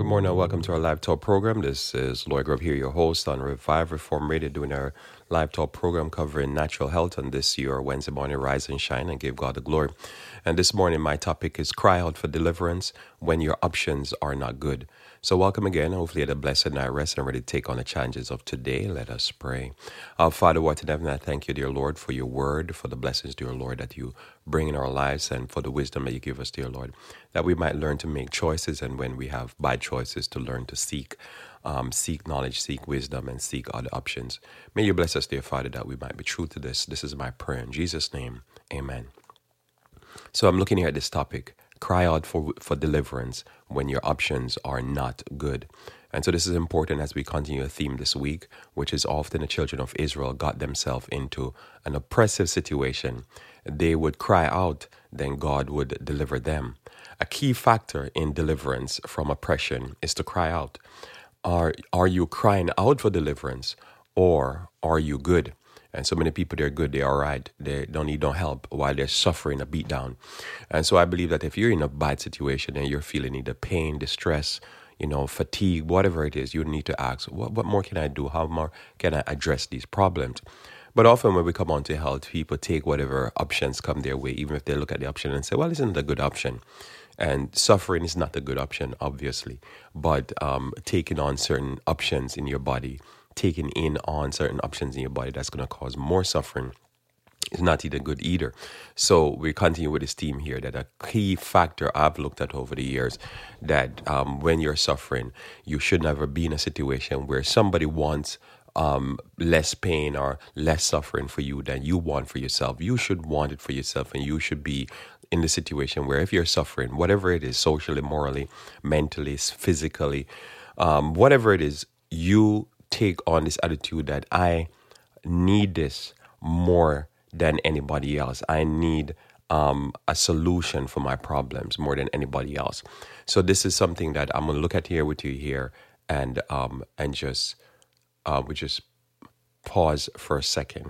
morning and welcome to our live talk program. This is Lloyd Grove here, your host on Revive Reform Radio, doing our live talk program covering natural health on this year, Wednesday morning, Rise and Shine and Give God the glory. And this morning, my topic is cry out for deliverance when your options are not good. So welcome again. Hopefully you had a blessed night rest and ready to take on the challenges of today. Let us pray. Our Father, who art in heaven, I thank you, dear Lord, for your word, for the blessings, dear Lord, that you bring in our lives and for the wisdom that you give us, dear Lord, that we might learn to make choices, and when we have bad choices, to learn to seek knowledge, seek wisdom, and seek other options. May you bless us, dear Father, that we might be true to this. This is my prayer in Jesus' name. Amen. So I'm looking here at this topic, cry out for deliverance when your options are not good. And so this is important as we continue a theme this week, which is often the children of Israel got themselves into an oppressive situation. They would cry out, then God would deliver them. A key factor in deliverance from oppression is to cry out. Are you crying out for deliverance, or are you good? And so many people, they're good, they're all right, they don't need no help while they're suffering a beatdown. And so I believe that if you're in a bad situation and you're feeling either pain, distress, fatigue, whatever it is, you need to ask, what more can I do? How more can I address these problems? But often when we come on to health, people take whatever options come their way, even if they look at the option and say, well, isn't it a good option? And suffering is not a good option, obviously, but taking on certain options in your body, taking in on certain options in your body that's going to cause more suffering is not either good either. So we continue with this theme here that a key factor I've looked at over the years, that when you're suffering, you should never be in a situation where somebody wants less pain or less suffering for you than you want for yourself. You should want it for yourself, and you should be in the situation where if you're suffering, whatever it is, socially, morally, mentally, physically, whatever it is, you take on this attitude that I need this more than anybody else. I need a solution for my problems more than anybody else. So this is something that I'm going to look at here with you here, and just we just pause for a second.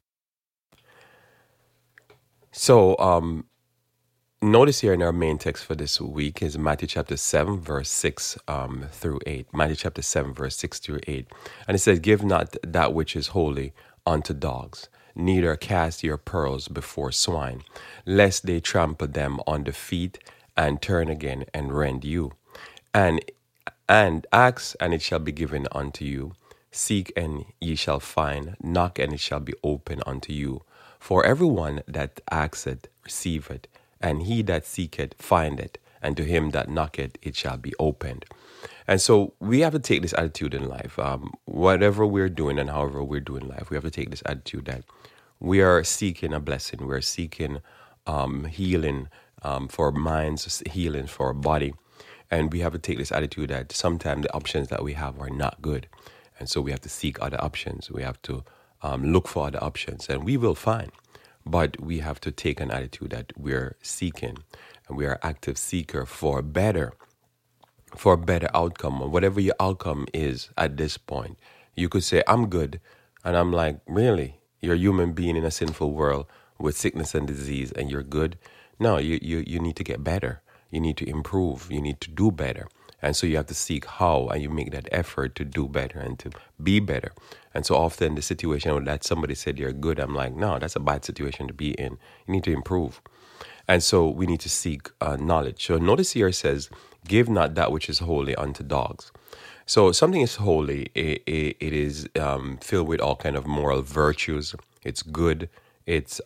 So notice here in our main text for this week is Matthew chapter 7, verse 6 through 8. Matthew chapter 7, verse 6 through 8. And it says, give not that which is holy unto dogs, neither cast your pearls before swine, lest they trample them on the feet and turn again and rend you. And ask, and it shall be given unto you. Seek, and ye shall find. Knock, and it shall be opened unto you. For everyone that asketh receiveth, and he that seeketh findeth, and to him that knocketh it shall be opened. And so we have to take this attitude in life. Whatever we're doing and however we're doing life, we have to take this attitude that we are seeking a blessing. We're seeking healing for our minds, healing for our body. And we have to take this attitude that sometimes the options that we have are not good. And so we have to seek other options. We have to look for other options, and we will find. But we have to take an attitude that we're seeking, and we are active seeker for a better outcome. Whatever your outcome is at this point, you could say, I'm good. And I'm like, really? You're a human being in a sinful world with sickness and disease, and you're good? No, you need to get better. You need to improve. You need to do better. And so you have to seek how, and you make that effort to do better and to be better. And so often the situation that somebody said you're good, I'm like, no, that's a bad situation to be in. You need to improve. And so we need to seek knowledge. So notice here it says, give not that which is holy unto dogs. So something is holy. It is filled with all kind of moral virtues. It's good. It's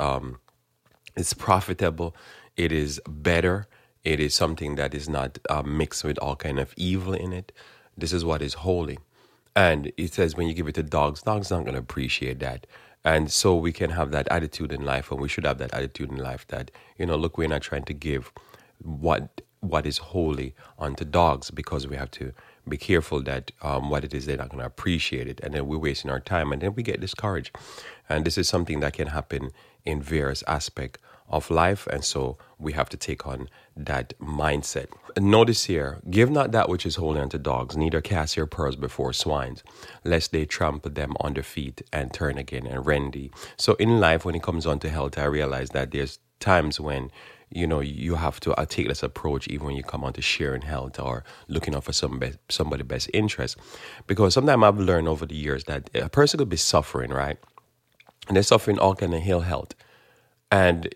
profitable. It is better. It is something that is not mixed with all kind of evil in it. This is what is holy. And it says when you give it to dogs not going to appreciate that. And so we can have that attitude in life, and we should have that attitude in life that, look, we're not trying to give what is holy unto dogs, because we have to be careful that what it is, they're not going to appreciate it. And then we're wasting our time, and then we get discouraged. And this is something that can happen in various aspects of life, and so we have to take on that mindset. Notice here, give not that which is holy unto dogs, neither cast your pearls before swines, lest they trample them on their feet and turn again and rend thee. So in life, when it comes on to health, I realize that there's times when you have to take this approach even when you come on to sharing health or looking out for somebody's best interest. Because sometimes I've learned over the years that a person could be suffering, right? And they're suffering all kind of ill health. And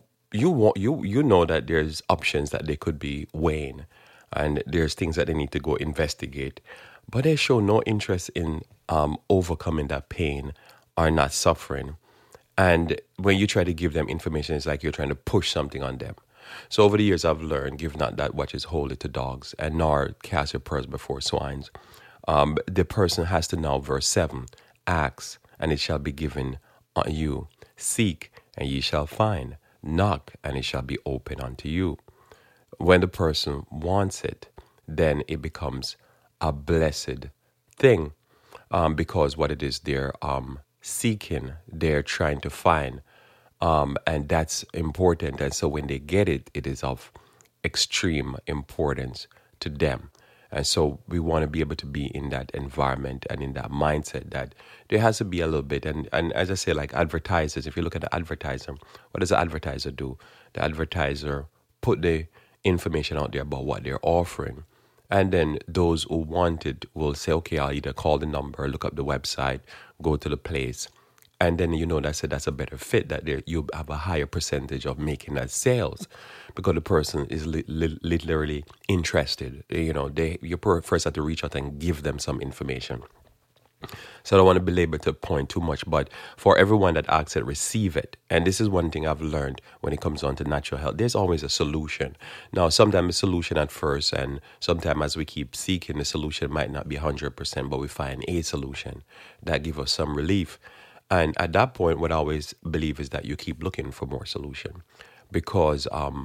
you know that there's options that they could be weighing, and there's things that they need to go investigate, but they show no interest in overcoming that pain or not suffering. And when you try to give them information, it's like you're trying to push something on them. So over the years, I've learned, give not that which is holy to dogs, and nor cast your pearls before swines. The person has to now, verse 7, ask, and it shall be given unto you. Seek, and ye shall find. Knock, and it shall be open unto you. When the person wants it, then it becomes a blessed thing, because what it is they're seeking, they're trying to find, and that's important. And so when they get it, it is of extreme importance to them. And so we want to be able to be in that environment and in that mindset that there has to be a little bit. And as I say, like advertisers, if you look at the advertiser, what does the advertiser do? The advertiser put the information out there about what they're offering. And then those who want it will say, okay, I'll either call the number, look up the website, go to the place. And then that's a better fit, that you have a higher percentage of making that sales because the person is literally interested. You first have to reach out and give them some information. So I don't want to belabor the point too much, but for everyone that asks it, receive it. And this is one thing I've learned when it comes on to natural health. There's always a solution. Now, sometimes a solution at first, and sometimes as we keep seeking, the solution might not be 100%, but we find a solution that gives us some relief. And at that point, what I always believe is that you keep looking for more solution, because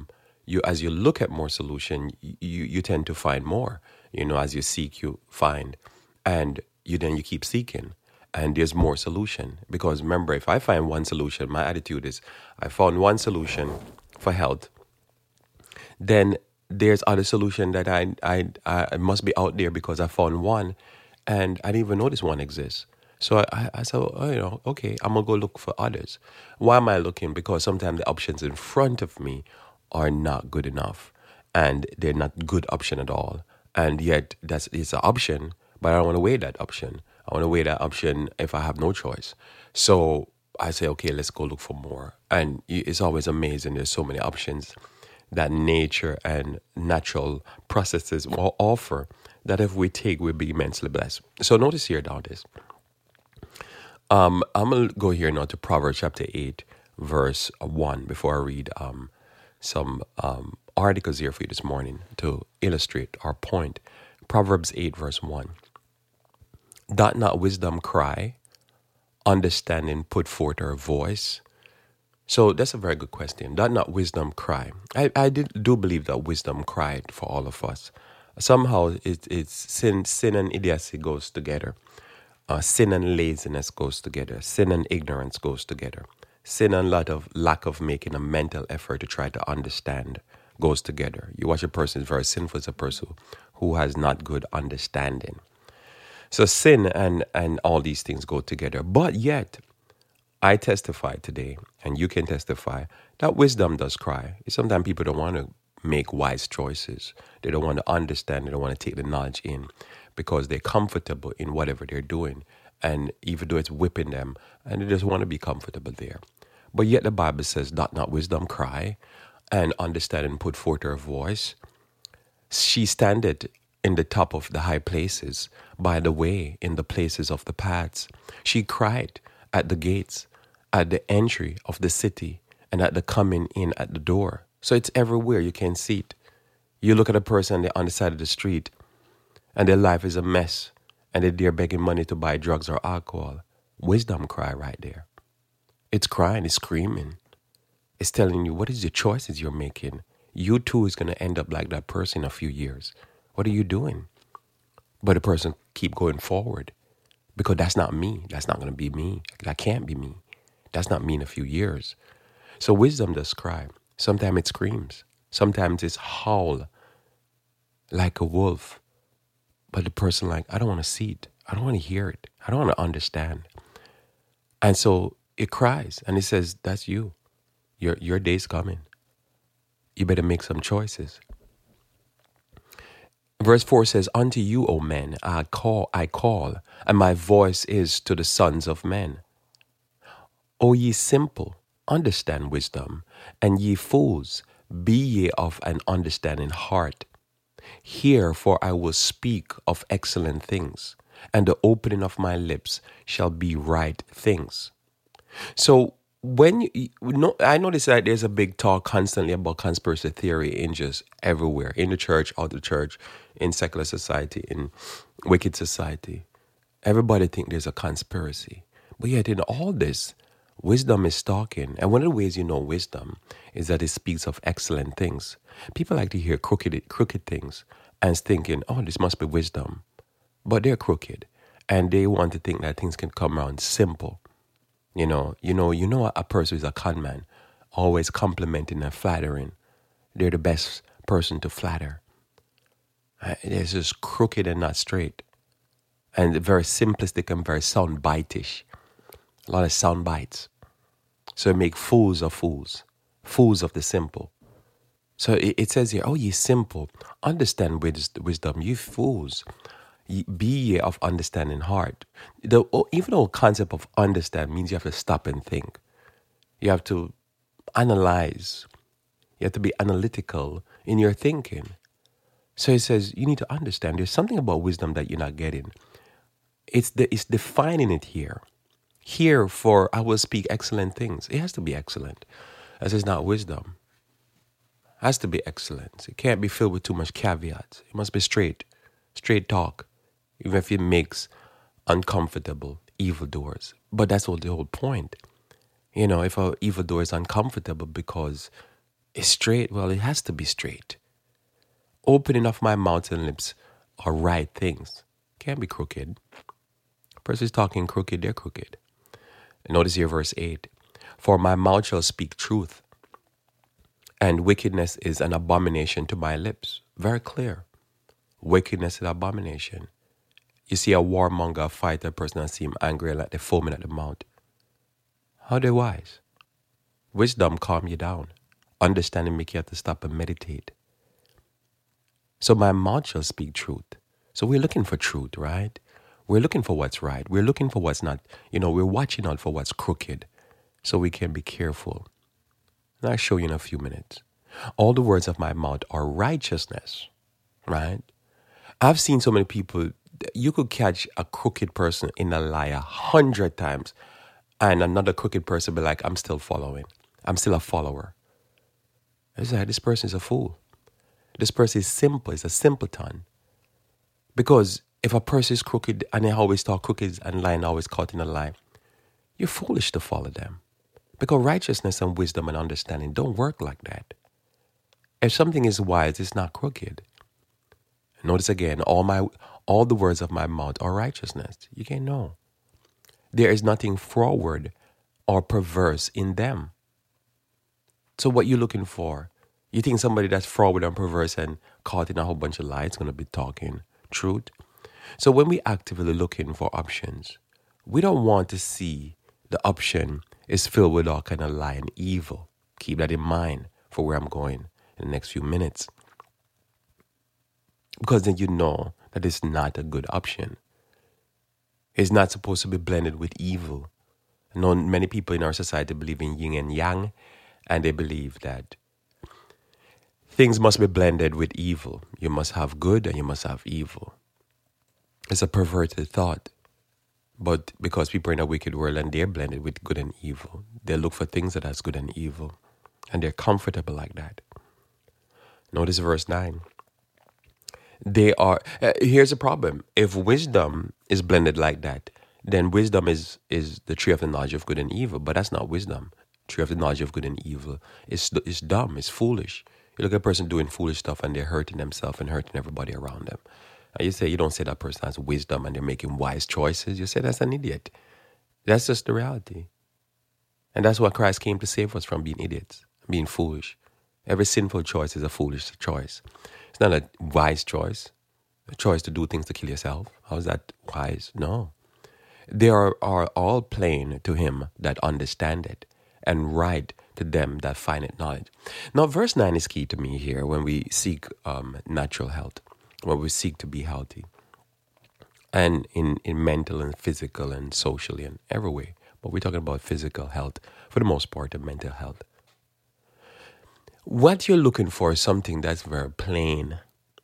as you look at more solution, you tend to find more. As you seek, you find, and you keep seeking, and there's more solution. Because remember, if I find one solution, my attitude is, I found one solution for health, then there's other solution that I must be out there because I found one, and I didn't even know this one exists. So I said, okay, I'm going to go look for others. Why am I looking? Because sometimes the options in front of me are not good enough, and they're not good option at all. And yet it's an option, but I don't want to weigh that option. I want to weigh that option if I have no choice. So I say, okay, let's go look for more. And it's always amazing. There's so many options that nature and natural processes will offer that if we take, we'll be immensely blessed. So notice here now this. I'm going to go here now to Proverbs chapter 8, verse 1, before I read some articles here for you this morning to illustrate our point. Proverbs 8, verse 1. Doth not wisdom cry? Understanding put forth her voice? So that's a very good question. Doth not wisdom cry? I do believe that wisdom cried for all of us. Somehow it's sin and idiocy goes together. Sin and laziness goes together. Sin and ignorance goes together. Sin and lack of making a mental effort to try to understand goes together. You watch a person is very sinful as a person who has not good understanding. So sin and all these things go together. But yet, I testify today, and you can testify, that wisdom does cry. Sometimes people don't want to make wise choices. They don't want to understand. They don't want to take the knowledge in, because they're comfortable in whatever they're doing. And even though it's whipping them, and they just want to be comfortable there. But yet the Bible says, doth not wisdom cry, and understanding put forth her voice? She standeth in the top of the high places, by the way, in the places of the paths. She cried at the gates, at the entry of the city, and at the coming in at the door. So it's everywhere. You can see it. You look at a person, they're on the side of the street, and their life is a mess, and they're there begging money to buy drugs or alcohol. Wisdom cry right there. It's crying, it's screaming. It's telling you, what is the choices you're making? You too is going to end up like that person in a few years. What are you doing? But the person keep going forward, because that's not me. That's not going to be me. That can't be me. That's not me in a few years. So wisdom does cry. Sometimes it screams. Sometimes it's howl like a wolf. But the person like, I don't want to see it. I don't want to hear it. I don't want to understand. And so it cries and it says, that's you. Your day's coming. You better make some choices. Verse 4 says, Unto you, O men, I call, and my voice is to the sons of men. O ye simple, understand wisdom, and ye fools, be ye of an understanding heart. Hear, for I will speak of excellent things, and the opening of my lips shall be right things. So I notice that there's a big talk constantly about conspiracy theory in just everywhere, in the church, out of the church, in secular society, in wicked society. Everybody think there's a conspiracy. But yet in all this, wisdom is talking. And one of the ways you know wisdom is that it speaks of excellent things. People like to hear crooked things and thinking, oh, this must be wisdom. But they're crooked. And they want to think that things can come around simple. You know a person who's a con man, always complimenting and flattering. They're the best person to flatter. It's just crooked and not straight. And very simplistic and very sound bite-ish. A lot of sound bites. So make fools of the simple. So it says here, oh, ye simple, understand wisdom, you fools. Be ye of understanding heart. Even the whole concept of understand means you have to stop and think. You have to analyze. You have to be analytical in your thinking. So it says you need to understand. There's something about wisdom that you're not getting. It's defining it here. Here, for I will speak excellent things. It has to be excellent. As it's not wisdom. It has to be excellent. It can't be filled with too much caveats. It must be straight talk. Even if it makes uncomfortable evildoers. But that's all the whole point. If an evildoer is uncomfortable because it's straight, well, it has to be straight. Opening of my mouth and lips are right things. Can't be crooked. A person is talking crooked, they're crooked. Notice here verse 8. For my mouth shall speak truth, and wickedness is an abomination to my lips. Very clear. Wickedness is an abomination. You see a warmonger, a fighter, a person that seems angry like they're foaming at the mouth. How they wise? Wisdom calm you down. Understanding make you have to stop and meditate. So my mouth shall speak truth. So we're looking for truth, right? We're looking for what's right. We're looking for what's not. We're watching out for what's crooked so we can be careful. And I'll show you in a few minutes. All the words of my mouth are righteousness, right? I've seen so many people. You could catch a crooked person in a lie 100 times and another crooked person be like, I'm still following. I'm still a follower. It's like, this person is a fool. This person is simple. It's a simpleton. Because if a person is crooked and they always talk crooked and lying, always caught in a lie, you're foolish to follow them. Because righteousness and wisdom and understanding don't work like that. If something is wise, it's not crooked. Notice again, all the words of my mouth are righteousness. You can't know. There is nothing froward or perverse in them. So what you looking for? You think somebody that's froward and perverse and caught in a whole bunch of lies is going to be talking truth? So when we actively looking for options, we don't want to see the option is filled with all kind of lie and evil. Keep that in mind for where I'm going in the next few minutes. Because then you know that it's not a good option. It's not supposed to be blended with evil. I know many people in our society believe in yin and yang, and they believe that things must be blended with evil. You must have good and you must have evil. It's a perverted thought. But because people are in a wicked world and they're blended with good and evil, they look for things that are good and evil. And they're comfortable like that. Notice verse 9. Here's the problem. If wisdom is blended like that, then wisdom is the tree of the knowledge of good and evil. But that's not wisdom. Tree of the knowledge of good and evil. It's dumb. It's foolish. You look at a person doing foolish stuff and they're hurting themselves and hurting everybody around them. And you don't say that person has wisdom and they're making wise choices. You say that's an idiot. That's just the reality. And that's what Christ came to save us from, being idiots, being foolish. Every sinful choice is a foolish choice. It's not a wise choice, a choice to do things to kill yourself. How is that wise? No. They are all plain to him that understand it, and right to them that find it knowledge. Now, verse 9 is key to me here when we seek natural health, when we seek to be healthy, and in mental and physical and socially and every way. But we're talking about physical health for the most part and mental health. What you're looking for is something that's very plain,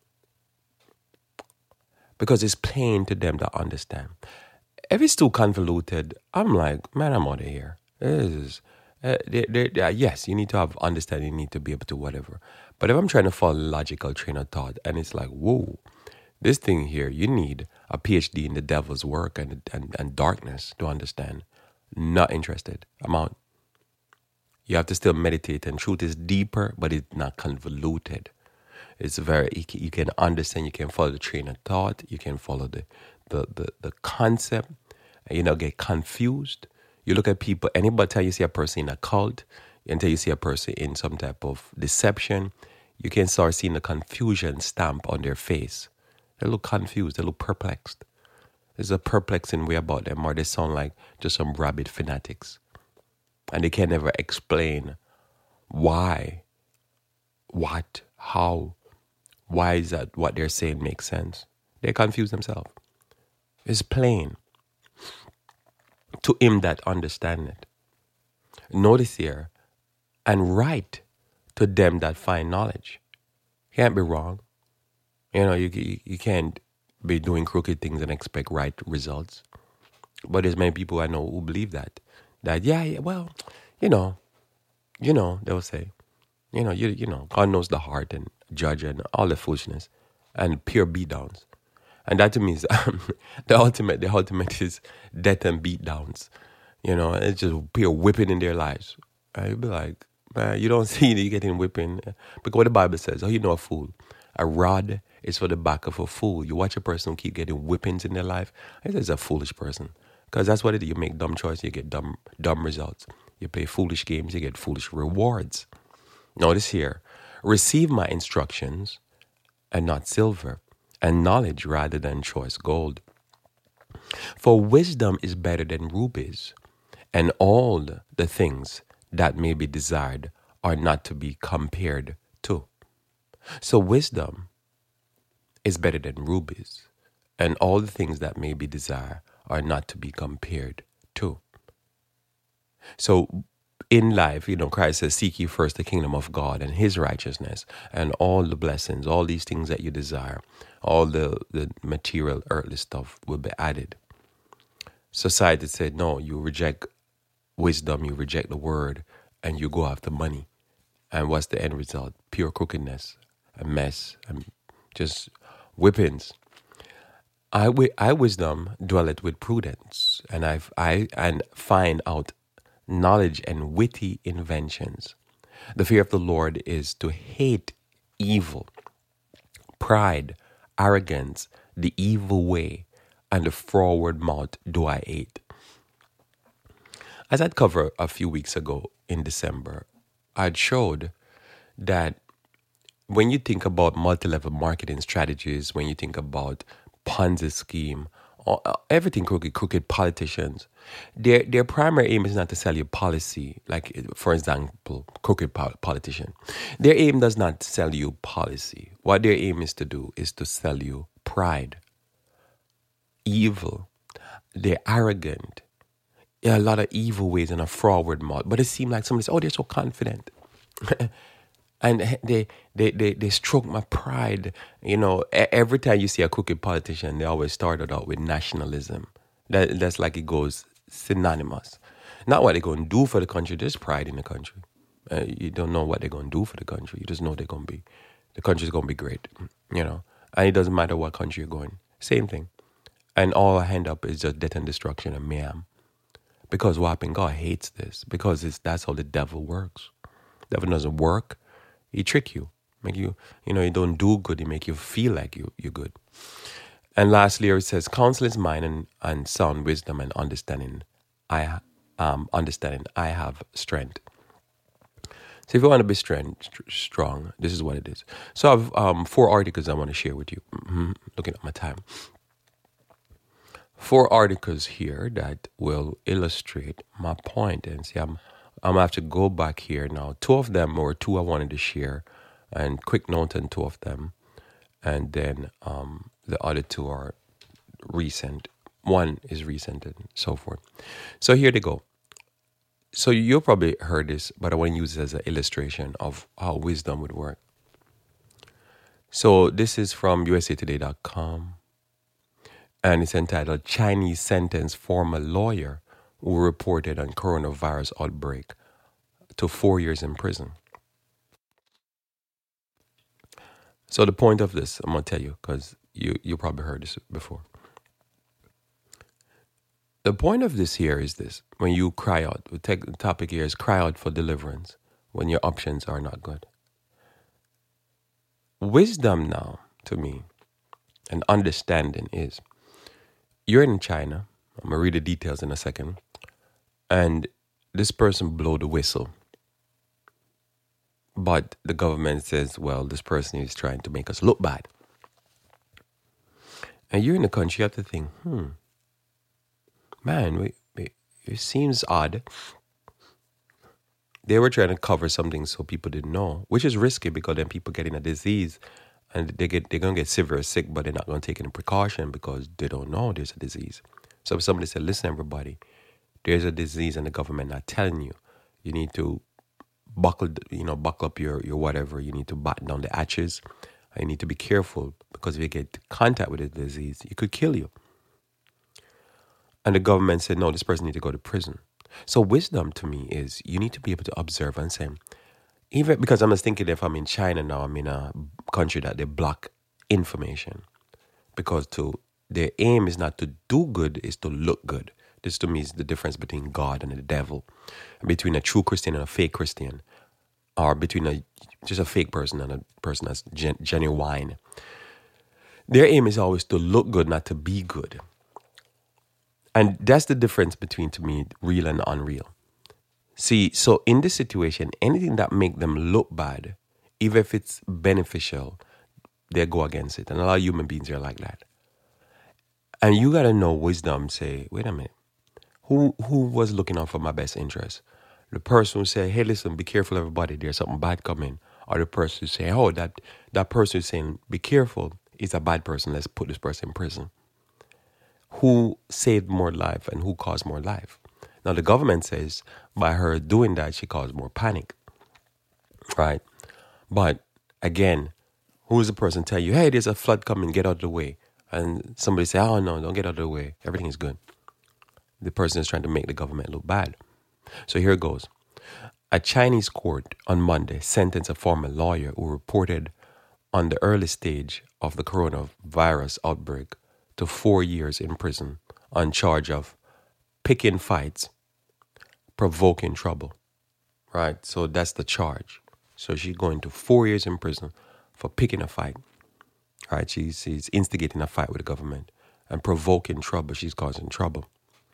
because it's plain to them to understand. If it's too convoluted, I'm like, man, I'm out of here. This is, yes, you need to have understanding, you need to be able to whatever. But if I'm trying to follow a logical train of thought, and it's like, whoa, this thing here, you need a PhD in the devil's work and darkness to understand. Not interested. I'm out. You have to still meditate, and truth is deeper, but it's not convoluted. It's very, you can understand, you can follow the train of thought, you can follow the concept, and you don't get confused. You look at people, anybody tell you see a person in a cult, until you see a person in some type of deception, you can start seeing the confusion stamp on their face. They look confused, they look perplexed. There's a perplexing way about them, or they sound like just some rabid fanatics. And they can never explain why, what, how, why is that what they're saying makes sense. They confuse themselves. It's plain to him that understand it. Notice here, and write to them that find knowledge. Can't be wrong. You know, you can't be doing crooked things and expect right results. But there's many people I know who believe that yeah, well, you know, they'll say, you know, God knows the heart and judge and all the foolishness and pure beatdowns. And that to me is the ultimate is death and beatdowns. You know, it's just pure whipping in their lives. And you'll be like, man, you don't see you getting whipping. Because what the Bible says, you know a fool. A rod is for the back of a fool. You watch a person who keep getting whippings in their life, it's a foolish person. Because that's what it is. You make dumb choices, you get dumb results. You play foolish games, you get foolish rewards. Notice here, receive my instructions and not silver, and knowledge rather than choice gold. For wisdom is better than rubies, and all the things that may be desired are not to be compared to. So wisdom is better than rubies, and all the things that may be desired are not to be compared to. So in life, you know, Christ says, seek ye first the kingdom of God and his righteousness, and all the blessings, all these things that you desire, all the material, earthly stuff will be added. Society said, no, you reject wisdom, you reject the word, and you go after money. And what's the end result? Pure crookedness, a mess, and just whippings. I wisdom dwelleth with prudence, and I find out knowledge and witty inventions. The fear of the Lord is to hate evil, pride, arrogance, the evil way, and the froward mouth do I hate. As I'd covered a few weeks ago in December, I'd showed that when you think about multi-level marketing strategies, when you think about Ponzi scheme, everything crooked politicians, their primary aim is not to sell you policy. Like, for example, crooked politician. Their aim does not sell you policy. What their aim is to do is to sell you pride, evil. They're arrogant. There are a lot of evil ways and a forward mouth. But it seems like somebody says, oh, they're so confident. And they stroke my pride. You know, every time you see a crooked politician, they always started out with nationalism. That's like it goes synonymous. Not what they're going to do for the country. There's pride in the country. You don't know what they're going to do for the country. You just know the country's going to be great. You know, and it doesn't matter what country you're going. Same thing. And all I end up is just death and destruction and mayhem. Because what happened? God hates this. Because that's how the devil works. The devil doesn't work. He trick you. Make you, you don't do good. He make you feel like you're good. And lastly, it says, counsel is mine and sound wisdom and understanding. I have strength. So if you want to be strong, this is what it is. So I have 4 articles I want to share with you. Looking at my time. 4 articles here that will illustrate my point. And see, I'm gonna have to go back here now. Two of them, or two I wanted to share, and quick note on two of them, and then the other two are recent. One is recent and so forth. So here they go. So you probably heard this, but I want to use it as an illustration of how wisdom would work. So this is from usatoday.com, and it's entitled Chinese Sentence Former Lawyer Who Reported on Coronavirus Outbreak to 4 years in prison. So the point of this, I'm going to tell you, because you probably heard this before. The point of this here is this. When you cry out, the topic here is cry out for deliverance when your options are not good. Wisdom now, to me, and understanding is, you're in China. I'm going to read the details in a second. And this person blow the whistle. But the government says, well, this person is trying to make us look bad. And you're in the country, you have to think, man, it seems odd. They were trying to cover something so people didn't know, which is risky because then people get in a disease and they're going to get severe sick, but they're not going to take any precaution because they don't know there's a disease. So if somebody said, listen, everybody, there's a disease and the government not telling you, you need to buckle up your whatever, you need to batten down the hatches, and you need to be careful because if you get contact with the disease, it could kill you. And the government said, no, this person needs to go to prison. So wisdom to me is you need to be able to observe and say, even because I'm just thinking if I'm in China now, I'm in a country that they block information. Because their aim is not to do good, is to look good. This to me is the difference between God and the devil. Between a true Christian and a fake Christian. Or between just a fake person and a person that's genuine. Their aim is always to look good, not to be good. And that's the difference between, to me, real and unreal. See, so in this situation, anything that make them look bad, even if it's beneficial, they go against it. And a lot of human beings are like that. And you got to know wisdom, say, wait a minute, who was looking out for my best interest? The person who said, hey, listen, be careful, everybody, there's something bad coming. Or the person who say, oh, that person who's saying, be careful, is a bad person, let's put this person in prison. Who saved more life and who caused more life? Now, the government says by her doing that, she caused more panic, right? But again, who is the person tell you, hey, there's a flood coming, get out of the way? And somebody say, oh, no, don't get out of the way. Everything is good. The person is trying to make the government look bad. So here it goes. A Chinese court on Monday sentenced a former lawyer who reported on the early stage of the coronavirus outbreak to 4 years in prison on charge of picking fights, provoking trouble, right? So that's the charge. So she's going to 4 years in prison for picking a fight, right? She's instigating a fight with the government and provoking trouble. She's causing trouble.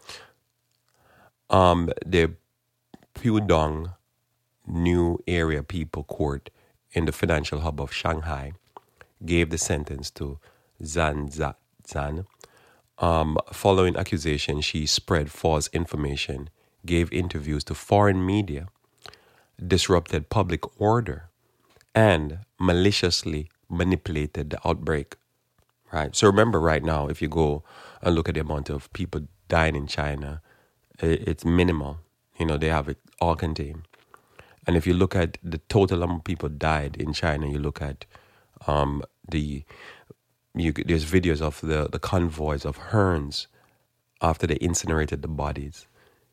The Pudong New Area People Court in the financial hub of Shanghai gave the sentence to Zan. Following accusation, she spread false information, gave interviews to foreign media, disrupted public order, and maliciously manipulated the outbreak. Right. So remember, right now, if you go and look at the amount of people dying in China, it's minimal. They have it all contained. And if you look at the total number of people died in China, you look at there's videos of the convoys of urns after they incinerated the bodies.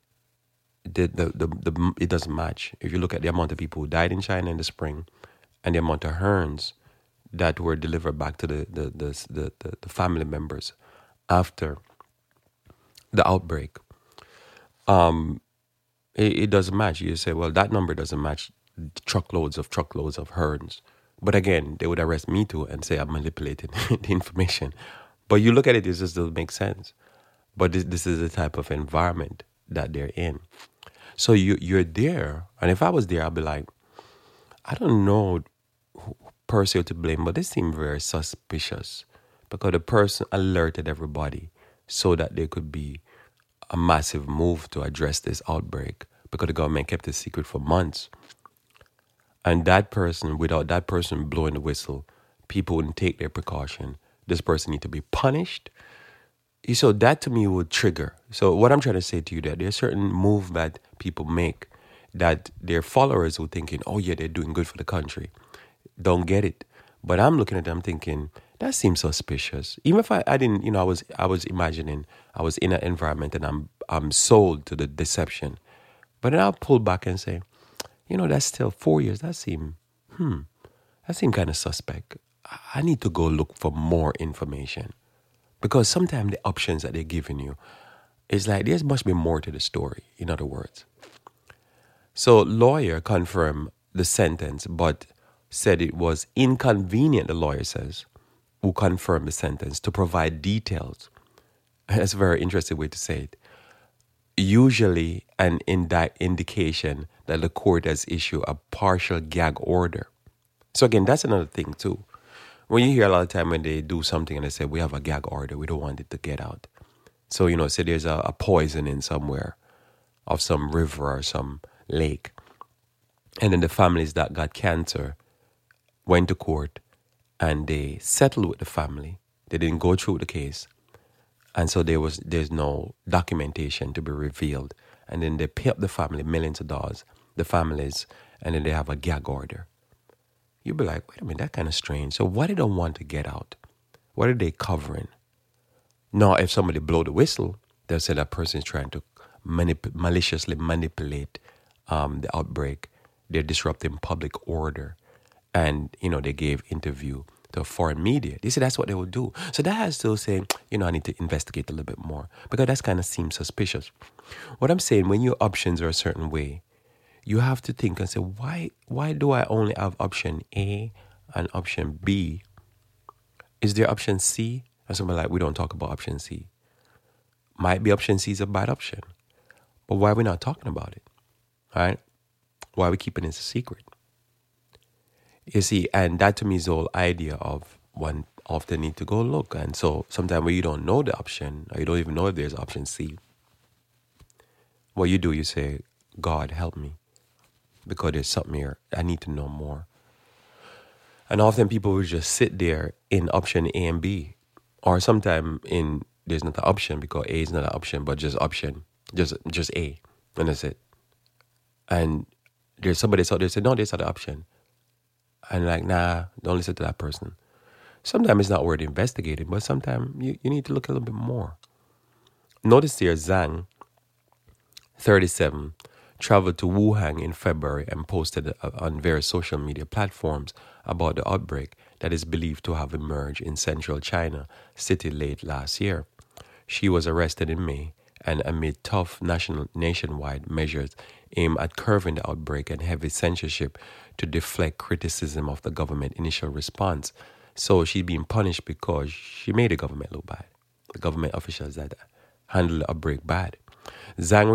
It doesn't match. If you look at the amount of people who died in China in the spring and the amount of urns that were delivered back to the family members after the outbreak, it doesn't match. You say, well, that number doesn't match truckloads of urns. But again, they would arrest me too and say I'm manipulating the information. But you look at it, it just doesn't make sense. But this is the type of environment that they're in. So you're there. And if I was there, I'd be like, I don't know per se to blame, but they seem very suspicious. Because the person alerted everybody so that there could be a massive move to address this outbreak. because the government kept it secret for months. And that person, without that person blowing the whistle, people wouldn't take their precaution. This person need to be punished. So that to me would trigger. So what I'm trying to say to you, that there's certain move that people make that their followers were thinking, oh yeah, they're doing good for the country. Don't get it. But I'm looking at them thinking, that seems suspicious. Even if I didn't, I was imagining I was in an environment and I'm sold to the deception. But then I'll pull back and say, that's still 4 years. That seem kind of suspect. I need to go look for more information. Because sometimes the options that they're giving you is like, there must be more to the story, in other words. So lawyer confirmed the sentence, but said it was inconvenient, the lawyer says, who confirmed the sentence, to provide details. That's a very interesting way to say it. Usually an indication that the court has issued a partial gag order. So again, that's another thing too. When you hear a lot of time when they do something and they say, we have a gag order, we don't want it to get out. So, say there's a poisoning somewhere of some river or some lake. And then the families that got cancer went to court and they settled with the family. They didn't go through the case. And so there's no documentation to be revealed. And then they pay up the family millions of dollars, the families, and then they have a gag order. You'd be like, wait a minute, that's kind of strange. So what they don't want to get out? What are they covering? Now, if somebody blow the whistle, they'll say that person is trying to maliciously manipulate the outbreak. They're disrupting public order. And, they gave interview to foreign media. They say that's what they will do. So that has to say, I need to investigate a little bit more because that kind of seems suspicious. What I'm saying, when your options are a certain way, you have to think and say, why do I only have option A and option B? Is there option C? And somebody like, we don't talk about option C. Might be option C is a bad option. But why are we not talking about it? All right? Why are we keeping it a secret? You see, and that to me is the whole idea of one often need to go look. And so sometimes when you don't know the option, or you don't even know if there's option C, what you do, you say, God, help me. Because there's something here. I need to know more. And often people will just sit there in option A and B. Or sometimes there's not an option because A is not an option, but just option. Just A. And that's it. And there's somebody out there say, no, there's not an option. And like, nah, don't listen to that person. Sometimes it's not worth investigating, but sometimes you need to look a little bit more. Notice here, Zhang, 37, traveled to Wuhan in February and posted on various social media platforms about the outbreak that is believed to have emerged in central China city late last year. She was arrested in May and amid tough nationwide measures aimed at curbing the outbreak and heavy censorship to deflect criticism of the government initial response. So she's being punished because she made the government look bad. The government officials that handled the outbreak bad. Zhang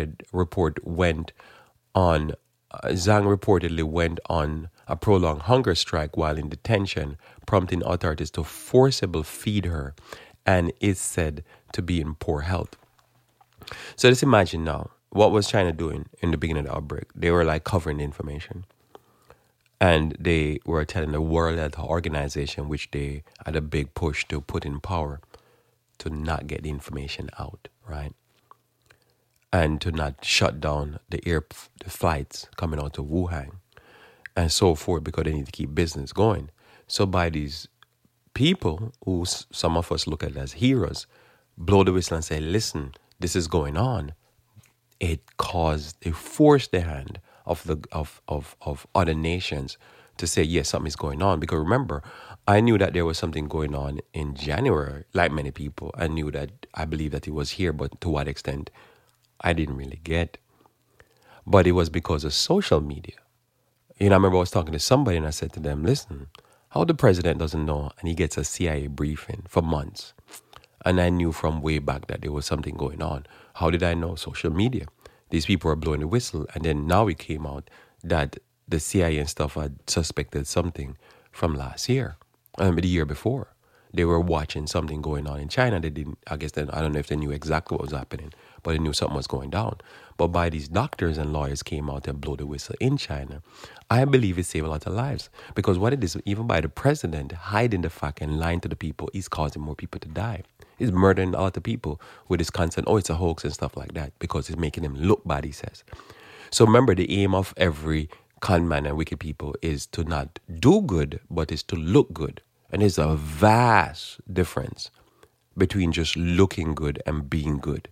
reportedly went on a prolonged hunger strike while in detention, prompting authorities to forcibly feed her and is said to be in poor health. So let's imagine now, what was China doing in the beginning of the outbreak? They were like covering the information. And they were telling the World Health Organization, which they had a big push to put in power, to not get the information out, right? And to not shut down the flights coming out to Wuhan and so forth, because they need to keep business going. So by these people, who some of us look at as heroes, blow the whistle and say, listen, this is going on. They forced the hand of other nations to say, yes, something is going on. Because remember, I knew that there was something going on in January, like many people. I believe that it was here, but to what extent, I didn't really get. But it was because of social media. I remember I was talking to somebody and I said to them, listen, how the president doesn't know and he gets a CIA briefing for months. And I knew from way back that there was something going on. How did I know? Social media. These people are blowing the whistle. And then now it came out that the CIA and stuff had suspected something from last year, the year before. They were watching something going on in China. They didn't, I guess, then I don't know if they knew exactly what was happening, but they knew something was going down. But by these doctors and lawyers came out and blew the whistle in China, I believe it saved a lot of lives. Because what it is, even by the president hiding the fact and lying to the people, he's causing more people to die. He's murdering a lot of people with his consent, oh, it's a hoax and stuff like that, because it's making them look bad, he says. So remember, the aim of every con man and wicked people is to not do good, but is to look good. And there's a vast difference between just looking good and being good.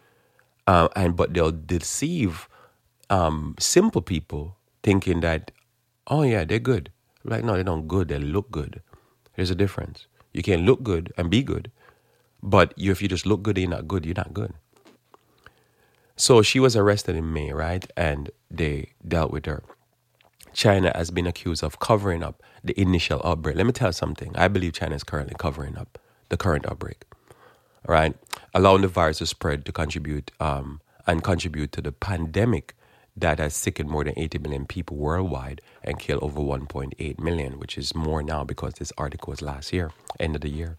But they'll deceive simple people thinking that, oh yeah, they're good. Like, no, they don't good, they look good. There's a difference. You can look good and be good, but if you just look good and you're not good, you're not good. So she was arrested in May, right? And they dealt with her. China has been accused of covering up the initial outbreak. Let me tell you something. I believe China is currently covering up the current outbreak, right? Allowing the virus to spread to contribute to the pandemic that has sickened more than 80 million people worldwide and killed over 1.8 million, which is more now because this article was last year, end of the year.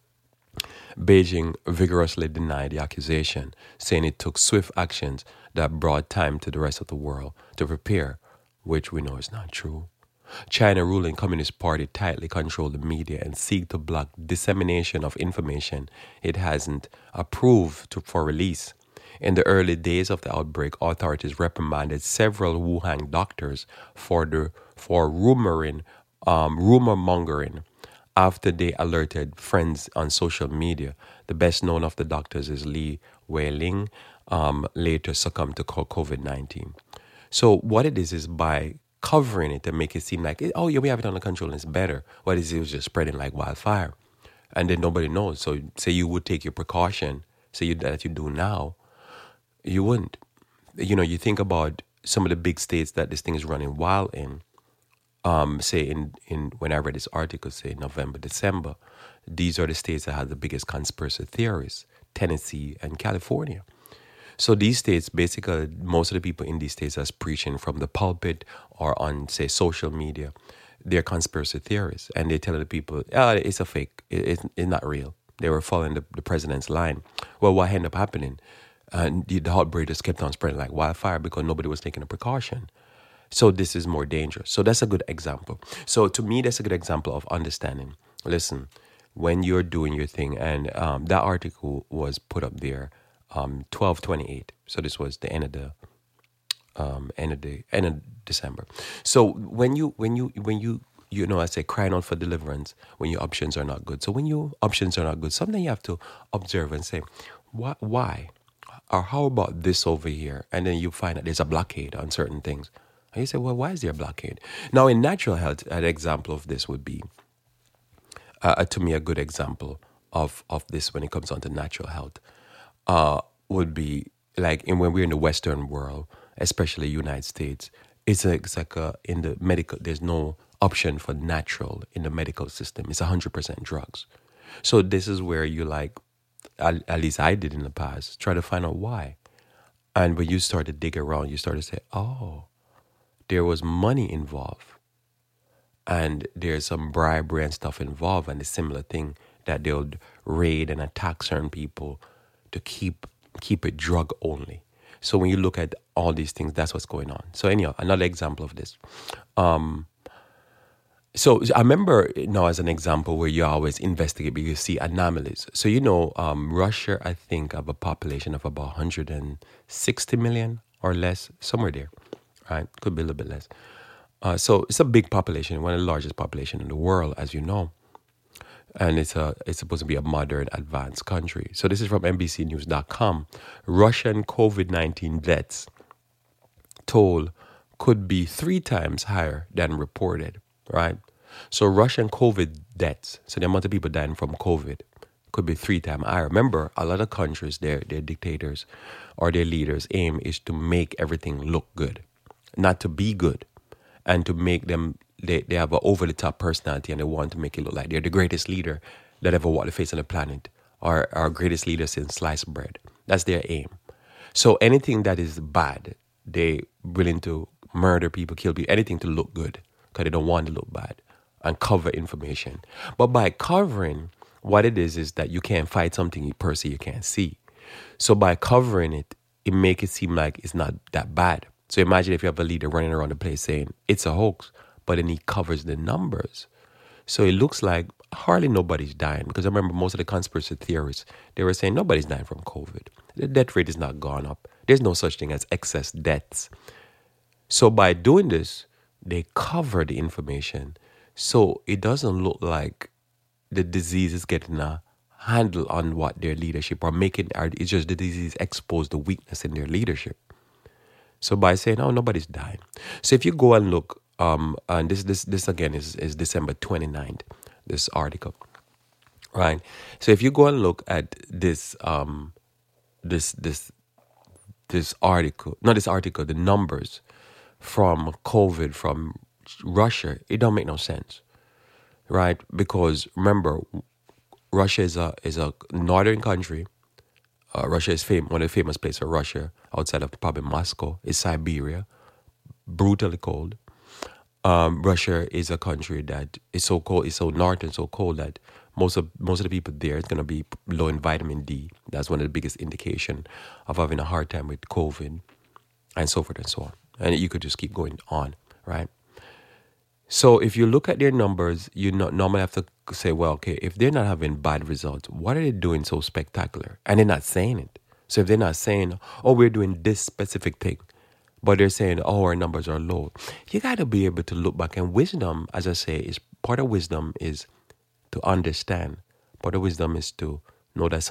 Beijing vigorously denied the accusation, saying it took swift actions that brought time to the rest of the world to prepare, which we know is not true. China ruling Communist Party tightly control the media and seek to block dissemination of information it hasn't approved for release. In the early days of the outbreak, authorities reprimanded several Wuhan doctors for rumor mongering after they alerted friends on social media. The best known of the doctors is Li Weiling, later succumbed to COVID-19. So what it is by covering it and make it seem like, oh yeah, we have it under control and it's better. What is it? It was just spreading like wildfire. And then nobody knows. So say you would take your precaution, that you do now, you wouldn't. You think about some of the big states that this thing is running wild in. Say in when I read this article, say November, December, these are the states that have the biggest conspiracy theories, Tennessee and California. So these states, basically, most of the people in these states are preaching from the pulpit or on, say, social media. They're conspiracy theorists, and they tell the people, it's a fake, it's not real. They were following the president's line. Well, what ended up happening? The outbreak just kept on spreading like wildfire because nobody was taking a precaution. So this is more dangerous. So that's a good example. So to me, that's a good example of understanding. Listen, when you're doing your thing, and that article was put up there 12/28. So this was the end of December. So when you I say crying out for deliverance when your options are not good. So when your options are not good, something you have to observe and say, why? Or how about this over here? And then you find that there's a blockade on certain things. And you say, well, why is there a blockade? Now, in natural health, an example of this would be, to me, a good example of this when it comes on to natural health, would be like when we're in the Western world, especially United States, it's like in the medical, there's no option for natural in the medical system. It's 100% drugs. So this is where you at least I did in the past, try to find out why. And when you start to dig around, you start to say, oh, there was money involved. And there's some bribery and stuff involved, and a similar thing that they'll raid and attack certain people to keep it drug only. So when you look at all these things, that's what's going on. So anyhow, another example of this. So I remember now as an example where you always investigate because you see anomalies. So Russia, I think, have a population of about 160 million or less, somewhere there, right? Could be a little bit less. So it's a big population, one of the largest population in the world, as you know. And it's supposed to be a modern, advanced country. So this is from NBCnews.com. Russian COVID-19 deaths toll could be 3 times higher than reported, right? So Russian COVID deaths, so the amount of people dying from COVID, could be 3 times higher. Remember, a lot of countries, their dictators or their leaders' aim is to make everything look good, not to be good, and to make them, they have an over-the-top personality and they want to make it look like they're the greatest leader that ever walked the face of the planet, or our greatest leader since sliced bread. That's their aim. So anything that is bad, they willing to murder people, kill people, anything to look good, because they don't want to look bad, and cover information. But by covering, What it is that you can't fight something you per se you can't see. So by covering it, it make it seem like it's not that bad. So imagine if you have a leader running around the place saying it's a hoax, but then he covers the numbers. So it looks like hardly nobody's dying, because I remember most of the conspiracy theorists, they were saying nobody's dying from COVID. The death rate is not gone up. There's no such thing as excess deaths. So by doing this, they cover the information. So it doesn't look like the disease is getting a handle on what their leadership are making. It's just the disease exposed the weakness in their leadership. So by saying, oh, nobody's dying. So if you go and look, and this again is December 29th, this article, right? So if you go and look at this article, the numbers from COVID from Russia, it don't make no sense, right? Because remember, Russia is a northern country. Russia is one of the famous places for Russia outside of probably Moscow is Siberia, brutally cold. Russia is a country that is so cold, it's so north and so cold that most of the people there is going to be low in vitamin D. That's one of the biggest indication of having a hard time with COVID, and so forth and so on. And you could just keep going on, right? So if you look at their numbers, you normally have to say, well, okay, if they're not having bad results, what are they doing so spectacular? And they're not saying it. So if they're not saying, oh, we're doing this specific thing, but they're saying, oh, our numbers are low, you got to be able to look back. And wisdom, as I say, is part of wisdom is to understand. Part of wisdom is to know that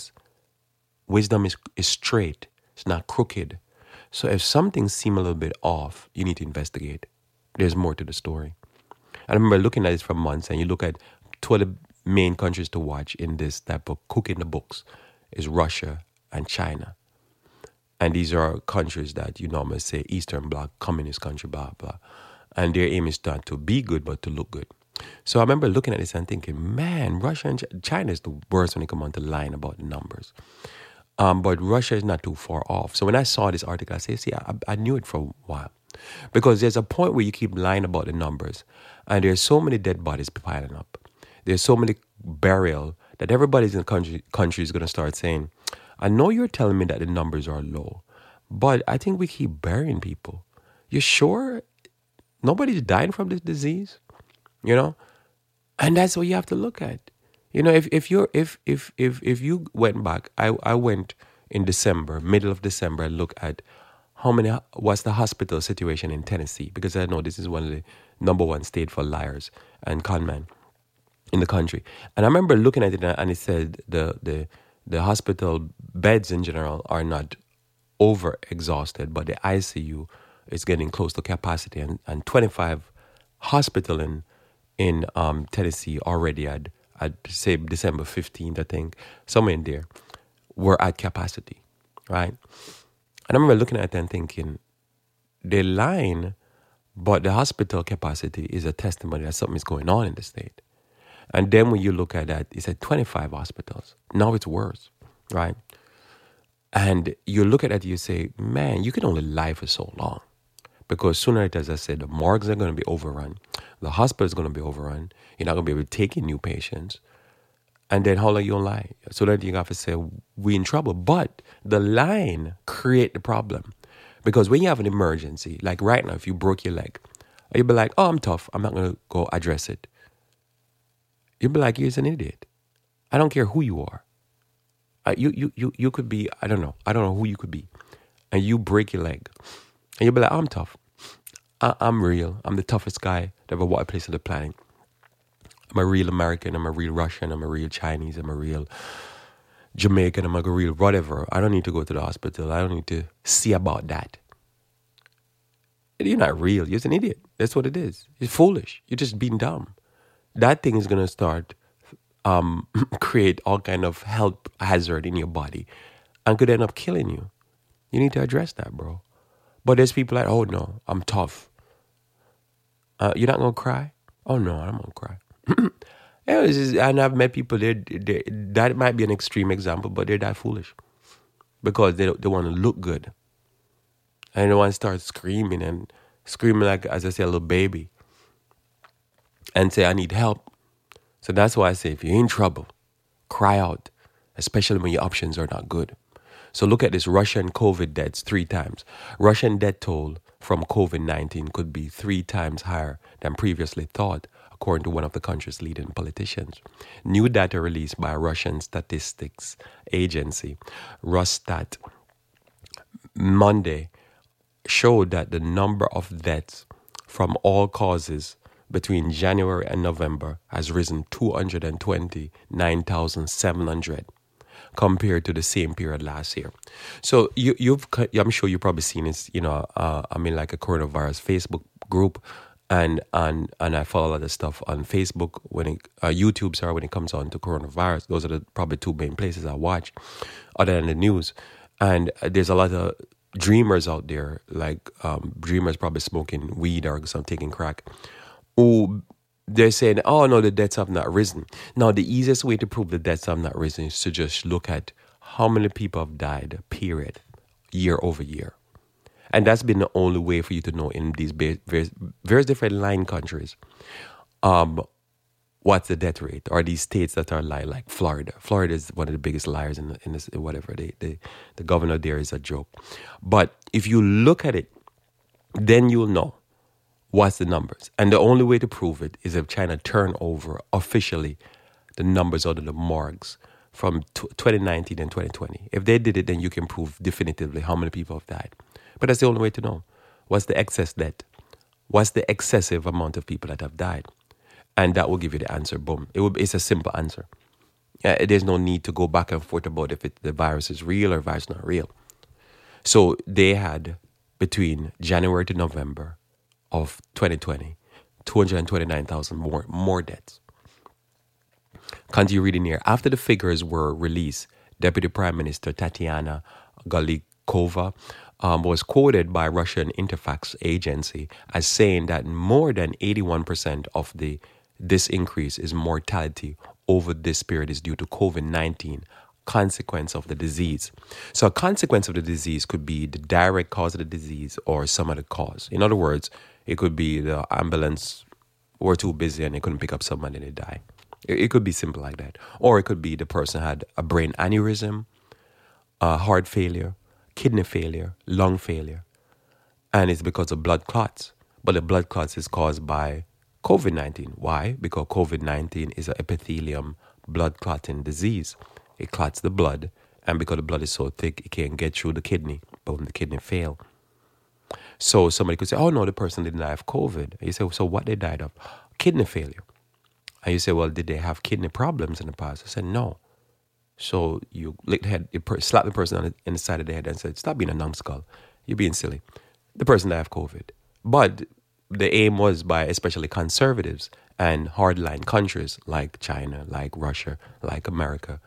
wisdom is straight. It's not crooked. So if something seems a little bit off, you need to investigate. There's more to the story. I remember looking at it for months, and you look at two of the main countries to watch in this type of cooking the books is Russia and China. And these are countries that you normally say Eastern Bloc, communist country, blah, blah. And their aim is not to be good, but to look good. So I remember looking at this and thinking, man, Russia and China is the worst when it comes on to lying about the numbers. But Russia is not too far off. So when I saw this article, I said, see, I knew it for a while. Because there's a point where you keep lying about the numbers, and there's so many dead bodies piling up. There's so many burial that everybody's in the country is going to start saying, I know you're telling me that the numbers are low, but I think we keep burying people. You sure nobody's dying from this disease? You know? And that's what you have to look at. You know, if you went back, I went in December, middle of December, and looked at what's the hospital situation in Tennessee, because I know this is one of the number one state for liars and conmen in the country. And I remember looking at it, and it said the hospital beds in general are not over exhausted, but the ICU is getting close to capacity, and 25 hospital in Tennessee already at say December 15th, I think, somewhere in there, were at capacity, right? And I remember looking at it and thinking, they're lying, but the hospital capacity is a testimony that something is going on in the state. And then when you look at that, it's at 25 hospitals. Now it's worse, right? And you look at it, you say, man, you can only lie for so long. Because sooner or later, as I said, the morgues are going to be overrun. The hospital is going to be overrun. You're not going to be able to take in new patients. And then how long you going to lie? So then you have to say, we in trouble. But the lying create the problem. Because when you have an emergency, like right now, if you broke your leg, you'll be like, oh, I'm tough. I'm not going to go address it. You'll be like, you're an idiot. I don't care who you are. You could be, I don't know who you could be. And you break your leg. And you'll be like, oh, I'm tough. I'm real. I'm the toughest guy that ever walked a place on the planet. I'm a real American. I'm a real Russian. I'm a real Chinese. I'm a real Jamaican. I'm a real whatever. I don't need to go to the hospital. I don't need to see about that. You're not real. You're an idiot. That's what it is. You're foolish. You're just being dumb. That thing is going to start create all kind of health hazard in your body and could end up killing you. You need to address that, bro. But there's people like, oh, no, I'm tough. You're not going to cry? Oh, no, I'm going to cry. And I've met people, that might be an extreme example, but they're that foolish. Because they want to look good. And they want to start screaming like, as I say, a little baby. And say, I need help. So that's why I say, if you're in trouble, Cry out, especially when your options are not good. So look at this Russian COVID deaths 3 times. Russian death toll from COVID-19 could be 3 times higher than previously thought, according to one of the country's leading politicians. New data released by Russian statistics agency, Rosstat, Monday showed that the number of deaths from all causes between January and November has risen 229,700 compared to the same period last year. So I'm sure you've probably seen this, I'm in like a coronavirus Facebook group, and I follow a lot of stuff on Facebook YouTube, when it comes on to coronavirus. Those are probably 2 main places I watch, other than the news. And there's a lot of dreamers out there, like dreamers probably smoking weed or some taking crack, who they're saying, oh no, the deaths have not risen. Now, the easiest way to prove the deaths have not risen is to just look at how many people have died, period, year over year. And that's been the only way for you to know in these various different line countries what's the death rate, or these states that are like Florida. Florida is one of the biggest liars in this, whatever. The governor there is a joke. But if you look at it, then you'll know what's the numbers. And the only way to prove it is if China turn over officially the numbers out of the morgues from 2019 and 2020. If they did it, then you can prove definitively how many people have died. But that's the only way to know. What's the excess death? What's the excessive amount of people that have died? And that will give you the answer. Boom. It's a simple answer. There's no need to go back and forth about if the virus is real or virus not real. So they had, between January to November of 2020, 229,000 more deaths. Continue reading here. After the figures were released, Deputy Prime Minister Tatiana Galikova was quoted by Russian Interfax agency as saying that more than 81% of this increase is mortality over this period is due to COVID-19, consequence of the disease. So a consequence of the disease could be the direct cause of the disease or some other cause. In other words, it could be the ambulance were too busy and they couldn't pick up someone and they die. It could be simple like that. Or it could be the person had a brain aneurysm, heart failure, kidney failure, lung failure, and it's because of blood clots. But the blood clots is caused by COVID-19. Why? Because COVID-19 is an epithelium blood clotting disease. It clots the blood, and because the blood is so thick, it can't get through the kidney. Boom, the kidney fail. So somebody could say, oh no, the person didn't die of COVID. And you say, so what they died of? Kidney failure. And you say, well, did they have kidney problems in the past? I said, no. So you lick the head, you slap the person in the side of the head and said, stop being a numbskull. You're being silly. The person died of COVID. But the aim was by especially conservatives and hardline countries like China, like Russia, like America,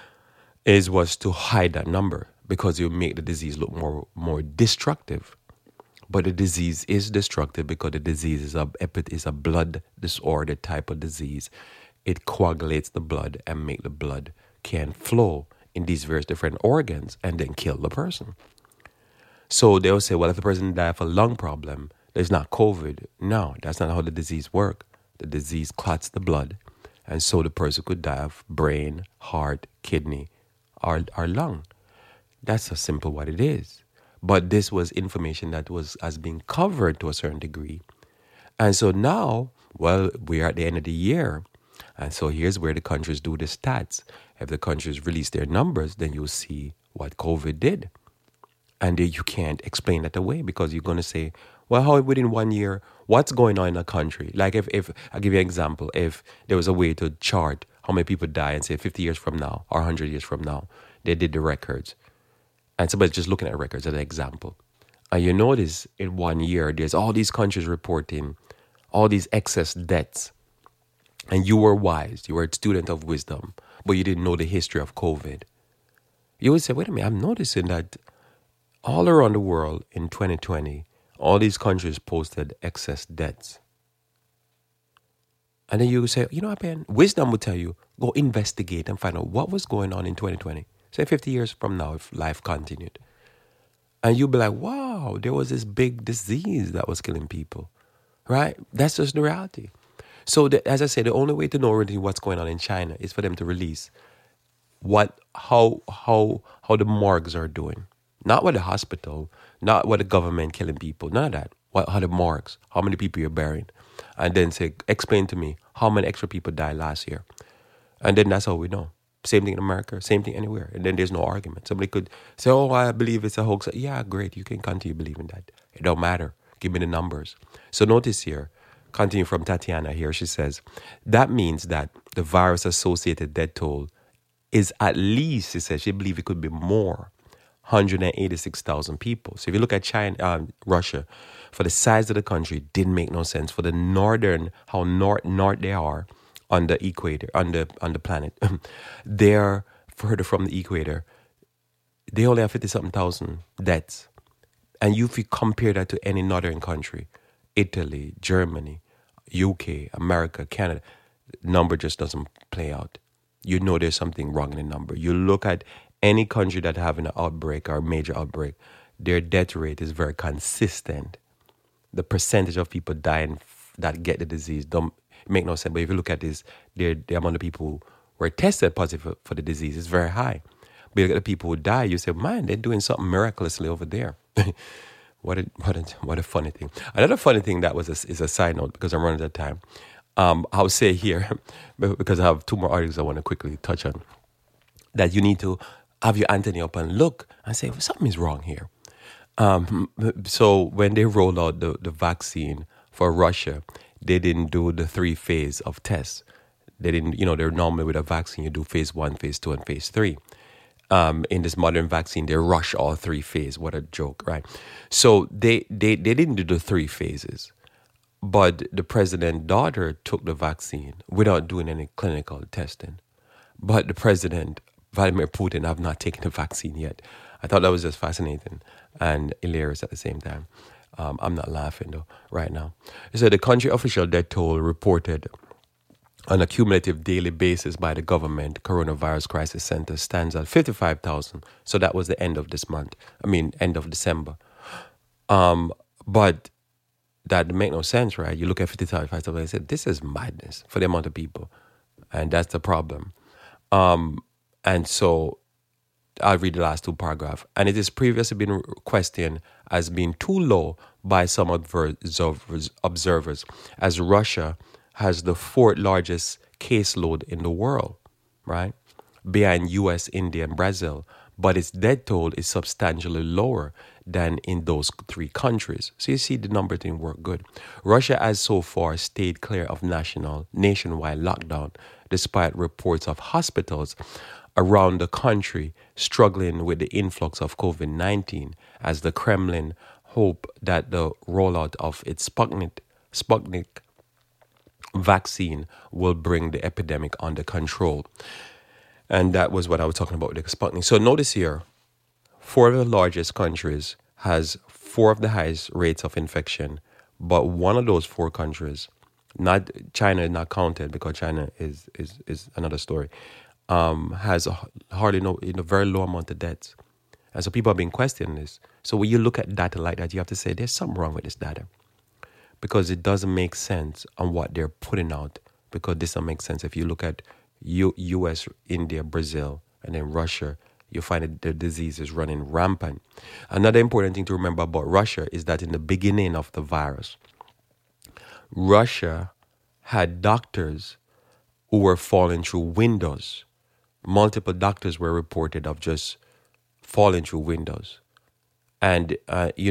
was to hide that number because you make the disease look more destructive. But the disease is destructive because the disease is a blood disorder type of disease. It coagulates the blood and make the blood can flow in these various different organs and then kill the person. So they'll say, well, if the person died of a lung problem, there's not COVID. No, that's not how the disease works. The disease clots the blood, and so the person could die of brain, heart, kidney, or lung. That's a simple what it is. But this was information that has been covered to a certain degree. And so now, well, we are at the end of the year. And so here's where the countries do the stats. If the countries release their numbers, then you'll see what COVID did. And you can't explain that away because you're going to say, well, how within 1 year, what's going on in a country? Like if I'll give you an example, if there was a way to chart how many people die and say 50 years from now or 100 years from now, they did the records. And somebody's just looking at records as an example. And you notice in 1 year, there's all these countries reporting all these excess deaths. And you were wise. You were a student of wisdom, but you didn't know the history of COVID. You would say, wait a minute, I'm noticing that all around the world in 2020, all these countries posted excess deaths. And then you would say, you know what, man? Wisdom would tell you, go investigate and find out what was going on in 2020. Say 50 years from now, if life continued. And you'll be like, wow, there was this big disease that was killing people. Right? That's just the reality. So as I said, the only way to know really what's going on in China is for them to release how the morgues are doing. Not what the hospital, not what the government killing people, none of that. How the morgues, how many people you're burying. And then say, explain to me how many extra people died last year. And then that's how we know. Same thing in America, same thing anywhere. And then there's no argument. Somebody could say, oh, I believe it's a hoax. Yeah, great. You can continue believing that. It don't matter. Give me the numbers. So notice here, continue from Tatiana here. She says, that means that the virus-associated death toll is at least, she says, she believes it could be more, 186,000 people. So if you look at China, Russia, for the size of the country, it didn't make no sense. For the northern, how north they are on the equator, on the planet, they're further from the equator. They only have 50-something thousand deaths. And if you compare that to any northern country, Italy, Germany, UK, America, Canada, number just doesn't play out. You know there's something wrong in the number. You look at any country that having an outbreak or a major outbreak, their death rate is very consistent. The percentage of people dying that get the disease don't make no sense. But if you look at this, the amount of people who were tested positive for the disease is very high. But you look at the people who die, you say, man, they're doing something miraculously over there. What a funny thing. Another funny thing that is a side note, because I'm running out of time. I'll say here, because I have two more articles I want to quickly touch on, that you need to have your antenna up and look and say, well, something is wrong here. So when they rolled out the vaccine for Russia, they didn't do the 3 phase of tests. They didn't, they're normally with a vaccine, you do phase 1, phase 2, and phase 3. In this modern vaccine, they rush all 3 phases. What a joke, right? So they didn't do the 3 phases. But the president's daughter took the vaccine without doing any clinical testing. But the president, Vladimir Putin, have not taken the vaccine yet. I thought that was just fascinating and hilarious at the same time. I'm not laughing, though, right now. So the country official death toll reported on a cumulative daily basis by the government coronavirus crisis center stands at 55,000. So that was the end of this month. End of December. But that make no sense, right? You look at 55,000 and say, this is madness for the amount of people. And that's the problem. And so I'll read the last 2 paragraphs. And it has previously been questioned as being too low by some observers, as Russia has the 4th largest caseload in the world, right? Behind US, India, and Brazil. But its death toll is substantially lower than in those 3 countries. So you see the number didn't work good. Russia has so far stayed clear of nationwide lockdown, despite reports of hospitals around the country struggling with the influx of COVID-19, as the Kremlin hope that the rollout of its Sputnik vaccine will bring the epidemic under control. And that was what I was talking about with the Sputnik. So notice here, 4 of the largest countries has 4 of the highest rates of infection, but one of those 4 countries, not China is not counted because China is another story, has hardly very low amount of deaths. And so people have been questioning this. So when you look at data like that, you have to say there's something wrong with this data, because it doesn't make sense on what they're putting out, because this doesn't make sense. If you look at US, India, Brazil, and then Russia, you find that the disease is running rampant. Another important thing to remember about Russia is that in the beginning of the virus, Russia had doctors who were falling through windows. Multiple doctors were reported of just falling through windows. And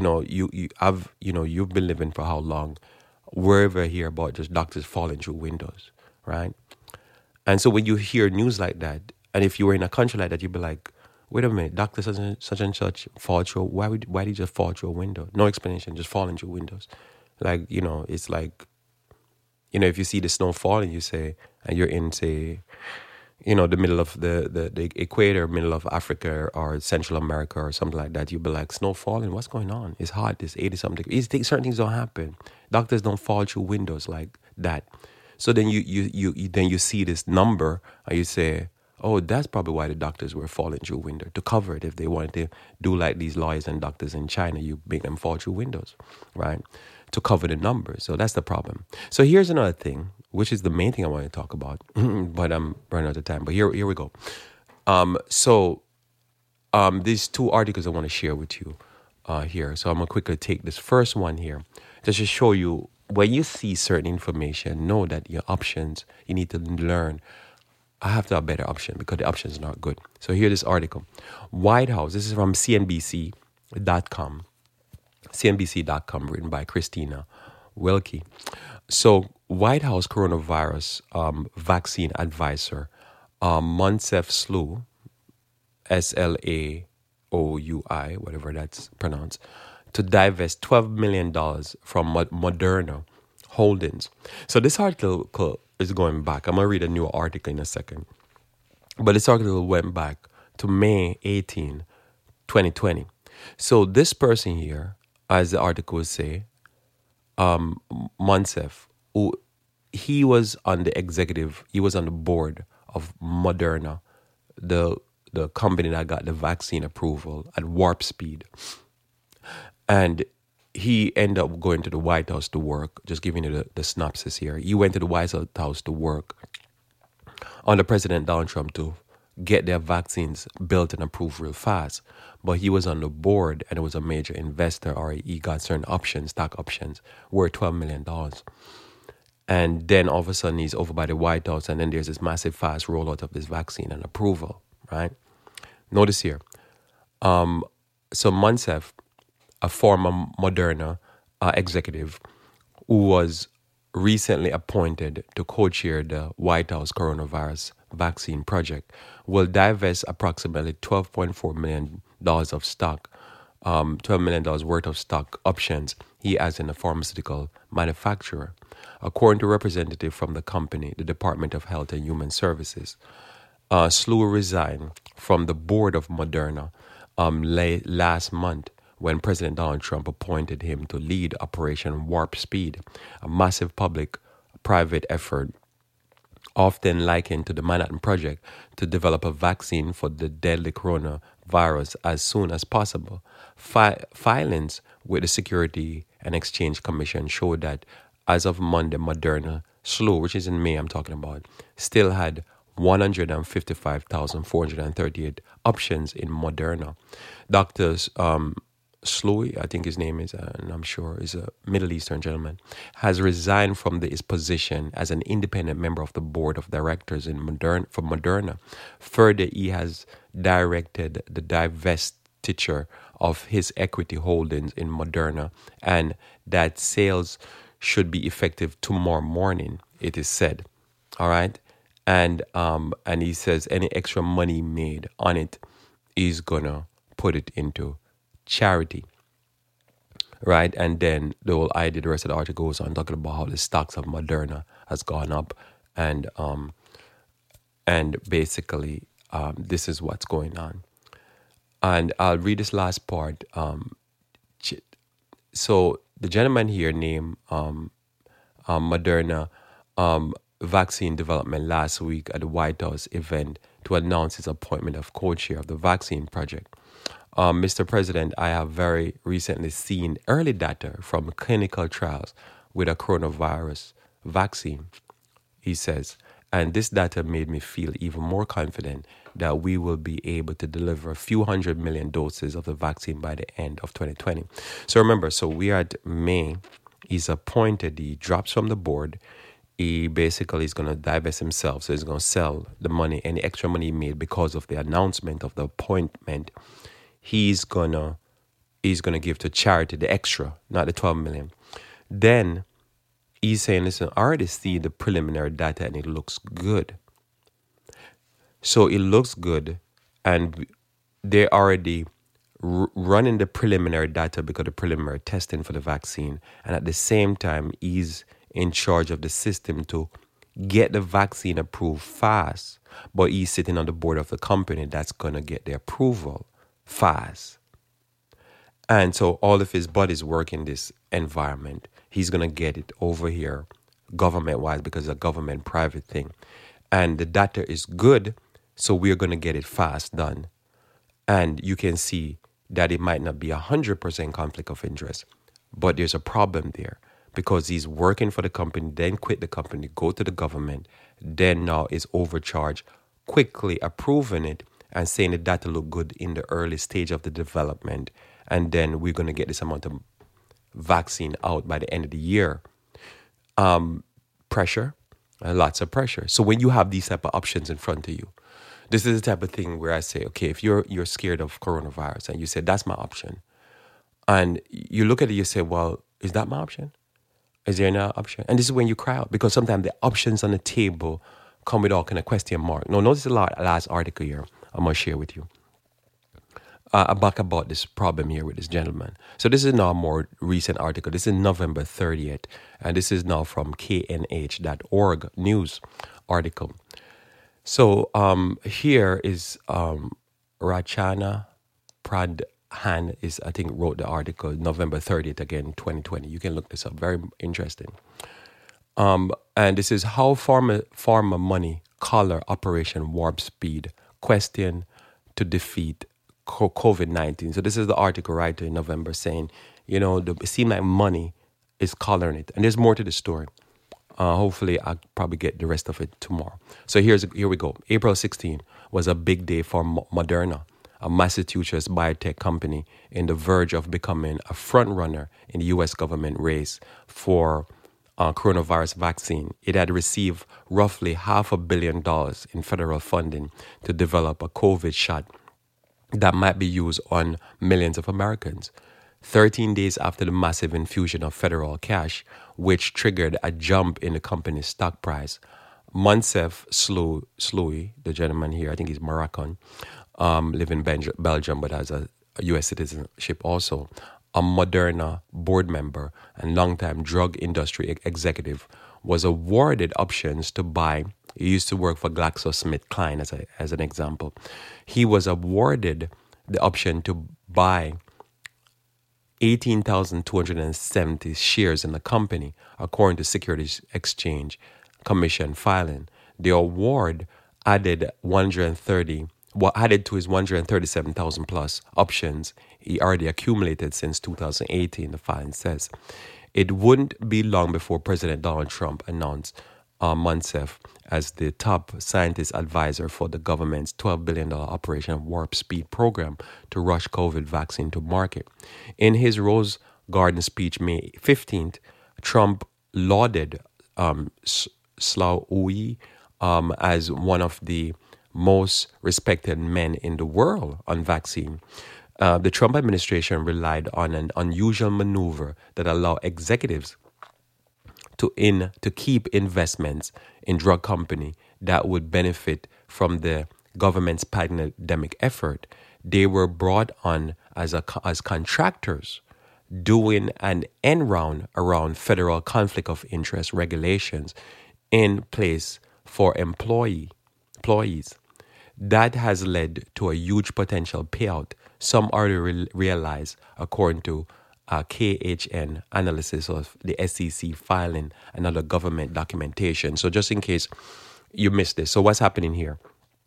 you've been living for how long? Wherever you hear about just doctors falling through windows, right? And so when you hear news like that, and if you were in a country like that, you'd be like, wait a minute, doctor such and such fall through. Why did he just fall through a window? No explanation, just falling through windows. Like, it's like, if you see the snow falling, you say, and you're in, say, the middle of the equator, middle of Africa or Central America or something like that, you'd be like, snow falling, what's going on? It's hot, it's 80-something degrees. Certain things don't happen. Doctors don't fall through windows like that. So then you see this number and you say, oh, that's probably why the doctors were falling through windows, to cover it. If they wanted to do like these lawyers and doctors in China, you make them fall through windows, right? To cover the numbers. So that's the problem. So here's another thing, which is the main thing I want to talk about, but I'm running out of time. But here we go. So these two articles I want to share with you here. So I'm gonna quickly take this first one here just to show you when you see certain information, know that your options you need to learn. I have to have a better option because the option is not good. So here this article, White House. This is from CNBC.com. CNBC.com, written by Christina Wilkie. So White House coronavirus vaccine advisor Moncef Slou, Slaoui, whatever that's pronounced, to divest $12 million from Moderna holdings. So this article is going back. I'm going to read a new article in a second. But this article went back to May 18, 2020. So this person here, as the article would say, Moncef, who he was on the board of Moderna, the company that got the vaccine approval at warp speed. And he ended up going to the White House to work, just giving you the synopsis here. He went to the White House to work under President Donald Trump to get their vaccines built and approved real fast. But he was on the board and it was a major investor, or he got certain options, stock options, worth $12 million. And then all of a sudden he's over by the White House, and then there's this massive fast rollout of this vaccine and approval, right? Notice here. So Moncef, a former Moderna executive who was recently appointed to co-chair the White House coronavirus vaccine project, will divest approximately $12.4 million of stock, $12 million worth of stock options he has in a pharmaceutical manufacturer. According to a representative from the company, the Department of Health and Human Services, Slou resigned from the board of Moderna last month when President Donald Trump appointed him to lead Operation Warp Speed, a massive public-private effort often likened to the Manhattan Project to develop a vaccine for the deadly coronavirus as soon as possible. Filings with the Security and Exchange Commission showed that as of Monday, Moderna, Slou, which is in May I'm talking about, still had 155,438 options in Moderna. Dr. Slou, I think his name is, and I'm sure is a Middle Eastern gentleman, has resigned from his position as an independent member of the board of directors for Moderna. Further, he has directed the divestiture of his equity holdings in Moderna, and that sales should be effective tomorrow morning, it is said. All right? And he says any extra money made on it, he's gonna put it into charity, right? And then the whole idea, the rest of the article goes on talking about how the stocks of Moderna has gone up, and basically this is what's going on. And I'll read this last part. So the gentleman here named Moderna vaccine development last week at the White House event to announce his appointment of co-chair of the vaccine project. Mr. President, I have very recently seen early data from clinical trials with a coronavirus vaccine, he says, and this data made me feel even more confident that we will be able to deliver a few 100 million doses of the vaccine by the end of 2020. So remember, we are at May. He's appointed, he drops from the board. He basically is going to divest himself. So he's going to sell the money, any extra money he made because of the announcement of the appointment. He's gonna give to charity the extra, not the 12 million. Then he's saying, listen, I already see the preliminary data and it looks good. So it looks good, and they're already running the preliminary data because of the preliminary testing for the vaccine. And at the same time, he's in charge of the system to get the vaccine approved fast. But he's sitting on the board of the company that's going to get the approval fast. And so all of his buddies work in this environment. He's going to get it over here government-wise because it's a government-private thing. And the data is good, so we're going to get it fast done. And you can see that it might not be 100% conflict of interest, but there's a problem there because he's working for the company, then quit the company, go to the government, then now is overcharged, quickly approving it, and saying the data look good in the early stage of the development, and then we're going to get this amount of vaccine out by the end of the year. Pressure, lots of pressure. So when you have these type of options in front of you, this is the type of thing where I say, okay, if you're scared of coronavirus and you say that's my option, and you look at it, you say, well, is that my option? Is there another option? And this is when you cry out, because sometimes the options on the table come with all kind of question mark. Now, notice the last article here I'm going to share with you about this problem here with this gentleman. So this is now a more recent article. This is November 30th, and this is now from knh.org news article. So here is Rachana Pradhan is, I think, wrote the article November 30th, again, 2020. You can look this up. Very interesting. And this is how pharma money collar Operation Warp Speed question to defeat COVID-19. So this is the article right in November saying, it seems like money is coloring it. And there's more to the story. Hopefully, I'll probably get the rest of it tomorrow. So here we go. April 16 was a big day for Moderna, a Massachusetts biotech company in the verge of becoming a front runner in the U.S. government race for coronavirus vaccine. It had received roughly $500 million in federal funding to develop a COVID shot that might be used on millions of Americans. 13 days after the massive infusion of federal cash, which triggered a jump in the company's stock price, Moncef Slaoui, the gentleman here, I think he's Moroccan, live in Belgium but has a U.S. citizenship also, a Moderna board member and longtime drug industry executive, was awarded options to buy. He used to work for GlaxoSmithKline as an example. He was awarded the option to buy 18,270 shares in the company, according to Securities Exchange Commission filing. The award added to his 137,000 plus options he already accumulated since 2018, the filing says. It wouldn't be long before President Donald Trump announced Moncef as the top scientist advisor for the government's $12 billion Operation Warp Speed program to rush COVID vaccine to market. In his Rose Garden speech May 15th, Trump lauded Slaoui as one of the most respected men in the world on vaccine. The Trump administration relied on an unusual maneuver that allowed executives to keep investments in drug company that would benefit from the government's pandemic effort. They were brought on as contractors, doing an end round around federal conflict of interest regulations in place for employees. That has led to a huge potential payout. Some already realize, according to KHN analysis of the SEC filing and other government documentation. So just in case you missed this, so what's happening here?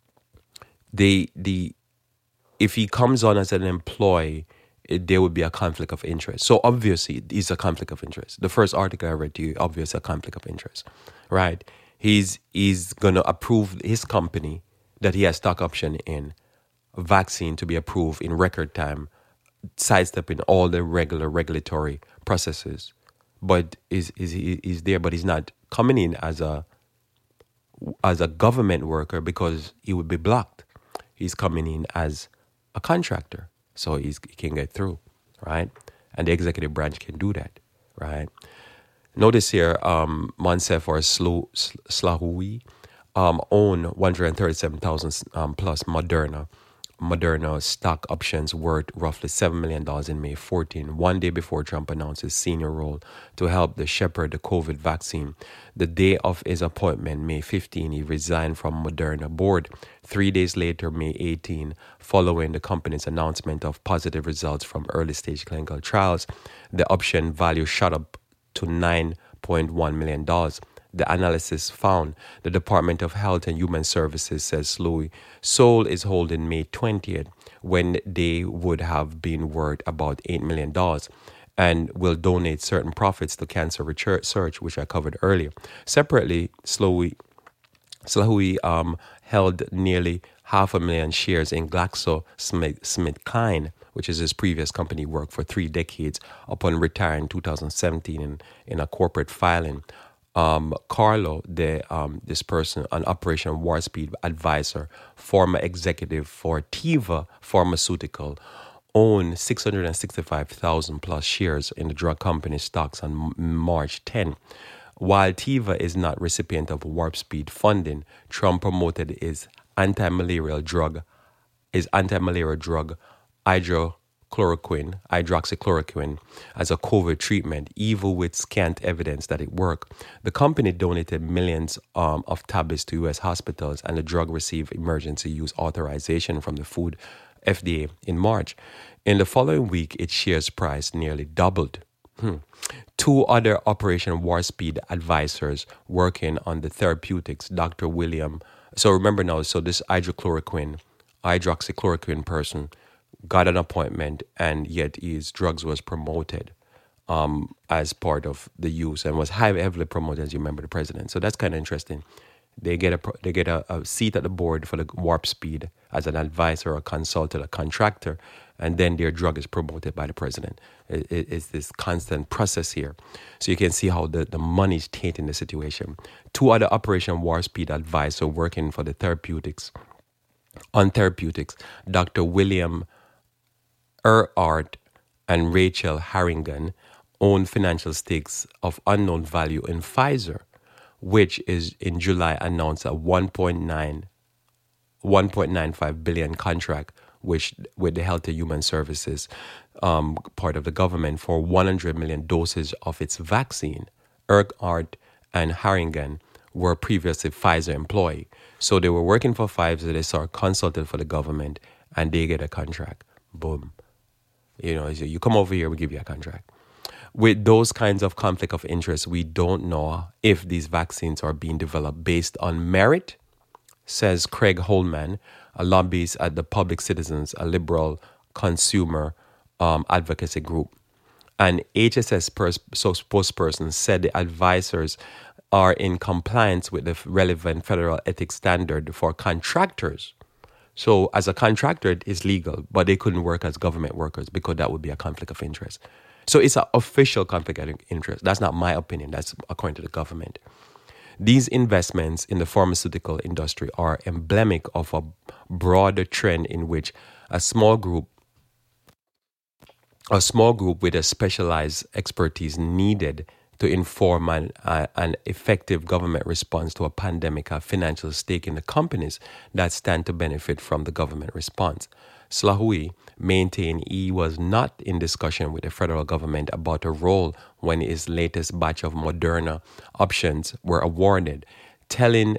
If he comes on as an employee, there would be a conflict of interest. So obviously, it's a conflict of interest. The first article I read to you, obviously a conflict of interest, right? He's going to approve his company that he has stock option in vaccine to be approved in record time, sidestepping all the regulatory processes. But is there, but he's not coming in as a government worker because he would be blocked. He's coming in as a contractor, so he can get through, right? And the executive branch can do that, right? Notice here, Moncef or Slaoui own 137,000 plus Moderna stock options worth roughly $7 million in May 14, one day before Trump announced his senior role to help shepherd the COVID vaccine. The day of his appointment, May 15, he resigned from Moderna board. 3 days later, May 18, following the company's announcement of positive results from early-stage clinical trials, the option value shot up to $9.1 million. The analysis found the Department of Health and Human Services, says Slaoui, sold is holding May 20th when they would have been worth about $8 million and will donate certain profits to cancer research, which I covered earlier. Separately, Slaoui held nearly 500,000 shares in GlaxoSmithKline, which is his previous company, worked for 3 decades upon retiring in 2017 in a corporate filing. Carlo, this person, an Operation Warp Speed advisor, former executive for Teva Pharmaceutical, owned 665,000 plus shares in the drug company stocks on March 10. While Teva is not recipient of Warp Speed funding, Trump promoted his anti-malarial drug hydroxychloroquine as a COVID treatment, even with scant evidence that it worked. The company donated millions of tablets to U.S. hospitals, and the drug received emergency use authorization from the Food FDA in March. In the following week, its shares price nearly doubled. 2 other Operation Warp Speed advisors working on the therapeutics, Dr. William. So remember now, so this hydroxychloroquine person got an appointment, and yet his drugs was promoted as part of the use and was heavily promoted, as you remember, the president. So that's kind of interesting. They get a seat at the board for the Warp Speed as an advisor, a consultant, a contractor, and then their drug is promoted by the president. It's this constant process here. So you can see how the money is tainting the situation. 2 other Operation Warp Speed advisors working for the therapeutics, Dr. William Erhardt and Rachel Harrigan, own financial stakes of unknown value in Pfizer, which is in July announced a $1.95 billion contract with the Health and Human Services part of the government for 100 million doses of its vaccine. Erhardt and Harrigan were previously Pfizer employee. So they were working for Pfizer, they saw consulted for the government, and they get a contract. Boom. You come over here, we give you a contract. With those kinds of conflict of interest, we don't know if these vaccines are being developed based on merit, says Craig Holman, a lobbyist at the Public Citizens, a liberal consumer advocacy group. An HHS spokesperson said the advisors are in compliance with the relevant federal ethics standard for contractors. So as a contractor, it is legal, but they couldn't work as government workers because that would be a conflict of interest. So it's an official conflict of interest. That's not my opinion. That's according to the government. These investments in the pharmaceutical industry are emblematic of a broader trend in which a small group with a specialized expertise needed to inform an effective government response to a pandemic have financial stake in the companies that stand to benefit from the government response. Slaoui maintained he was not in discussion with the federal government about a role when his latest batch of Moderna options were awarded, telling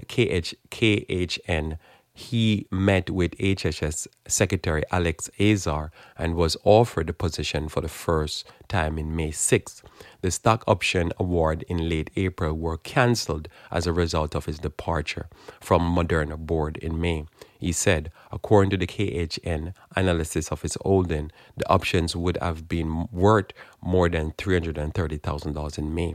KHN he met with HHS Secretary Alex Azar and was offered the position for the first time in May 6th. The stock option award in late April were cancelled as a result of his departure from Moderna board in May. He said, according to the KHN analysis of his holding, the options would have been worth more than $330,000 in May.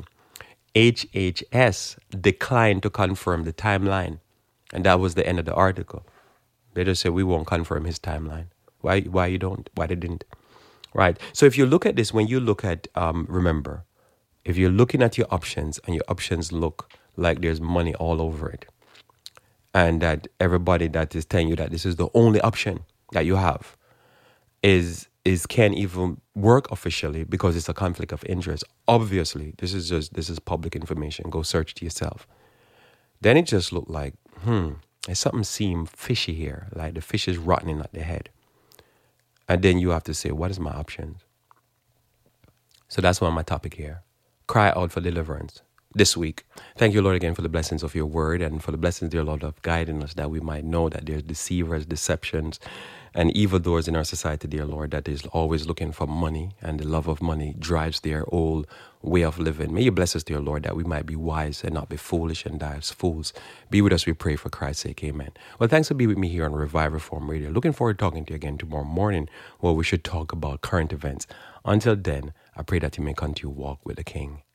HHS declined to confirm the timeline. And that was the end of the article. They just said, we won't confirm his timeline. Why you don't? Why they didn't? Right. So if you look at this, when you look at, remember, if you're looking at your options and your options look like there's money all over it, and that everybody that is telling you that this is the only option that you have is can't even work officially because it's a conflict of interest. Obviously, this is public information. Go search it yourself. Then it just looked like, there's something seemed fishy here, like the fish is rotting at the head. And then you have to say, what is my options? So that's one of my topic here. Cry out for deliverance this week. Thank you, Lord, again for the blessings of your word and for the blessings, dear Lord, of guiding us that we might know that there's deceivers, deceptions, and evildoers in our society, dear Lord, that is always looking for money, and the love of money drives their whole way of living. May you bless us, dear Lord, that we might be wise and not be foolish and die as fools. Be with us, we pray, for Christ's sake. Amen. Well, thanks for being with me here on Revive Reform Radio. Looking forward to talking to you again tomorrow morning, where we should talk about current events. Until then, I pray that you may continue to walk with the King.